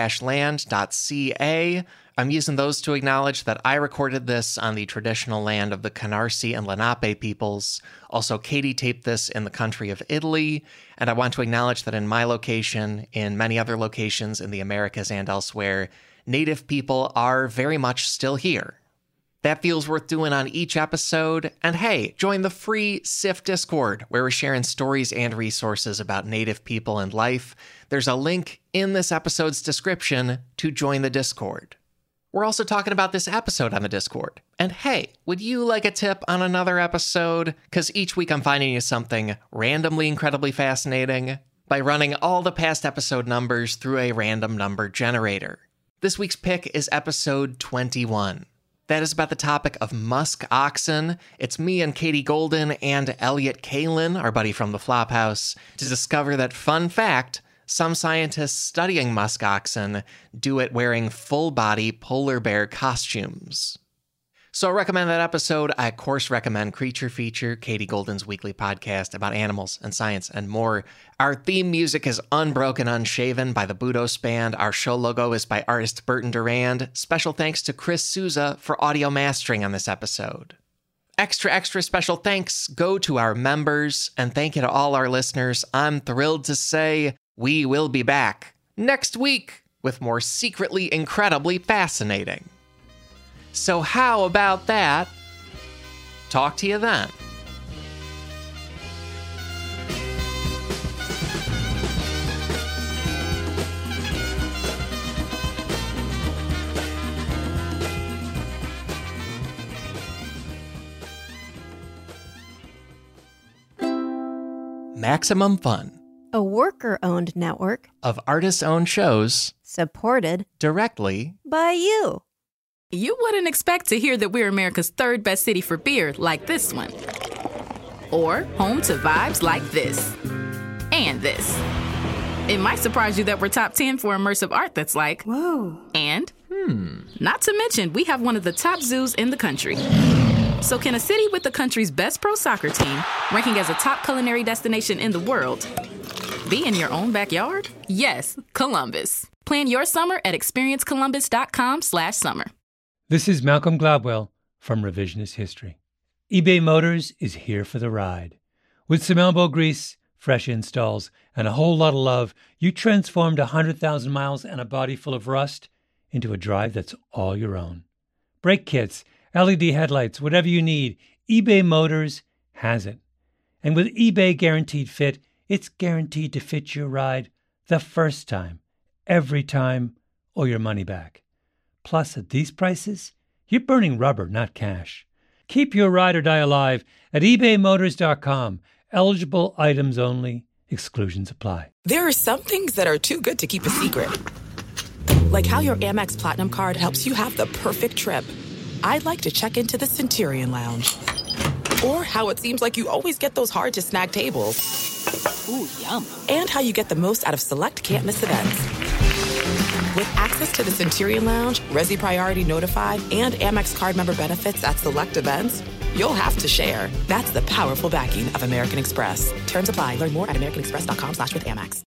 native-land.ca. I'm using those to acknowledge that I recorded this on the traditional land of the Canarsie and Lenape peoples. Also, Katie taped this in the country of Italy, and I want to acknowledge that in my location, in many other locations in the Americas and elsewhere, Native people are very much still here. That feels worth doing on each episode. And hey, join the free SIF Discord, where we're sharing stories and resources about Native people and life. There's a link in this episode's description to join the Discord. We're also talking about this episode on the Discord. And hey, would you like a tip on another episode? Because each week I'm finding you something randomly incredibly fascinating by running all the past episode numbers through a random number generator. This week's pick is episode 21. That is about the topic of musk oxen. It's me and Katie Golden and Elliot Kalin, our buddy from the Flophouse, to discover that, fun fact, some scientists studying musk oxen do it wearing full-body polar bear costumes. So I recommend that episode. I, of course, recommend Creature Feature, Katie Golden's weekly podcast about animals and science and more. Our theme music is Unbroken Unshaven by the Budos Band. Our show logo is by artist Burton Durand. Special thanks to Chris Souza for audio mastering on this episode. Extra special thanks go to our members, and thank you to all our listeners. I'm thrilled to say We will be back next week with more secretly incredibly fascinating. So how about that? Talk to you then. Maximum Fun, a worker-owned network of artist-owned shows supported directly by you. You wouldn't expect to hear that we're America's third best city for beer like this one. Or home to vibes like this. And this. It might surprise you that we're top 10 for immersive art that's like, whoa. And, not to mention, we have one of the top zoos in the country. So can a city with the country's best pro soccer team, ranking as a top culinary destination in the world, be in your own backyard? Yes, Columbus. Plan your summer at experiencecolumbus.com/summer. This is Malcolm Gladwell from Revisionist History. eBay Motors is here for the ride. With some elbow grease, fresh installs, and a whole lot of love, you transformed 100,000 miles and a body full of rust into a drive that's all your own. Brake kits, LED headlights, whatever you need, eBay Motors has it. And with eBay Guaranteed Fit, it's guaranteed to fit your ride the first time, every time, or your money back. Plus, at these prices, you're burning rubber, not cash. Keep your ride or die alive at ebaymotors.com. Eligible items only. Exclusions apply. There are some things that are too good to keep a secret. Like how your Amex Platinum card helps you have the perfect trip. I'd like to check into the Centurion Lounge. Or how it seems like you always get those hard-to-snag tables. Ooh, yum. And how you get the most out of select can't-miss events. With access to the Centurion Lounge, Resi Priority Notified, and Amex card member benefits at select events, you'll have to share. That's the powerful backing of American Express. Terms apply. Learn more at americanexpress.com/withAmex.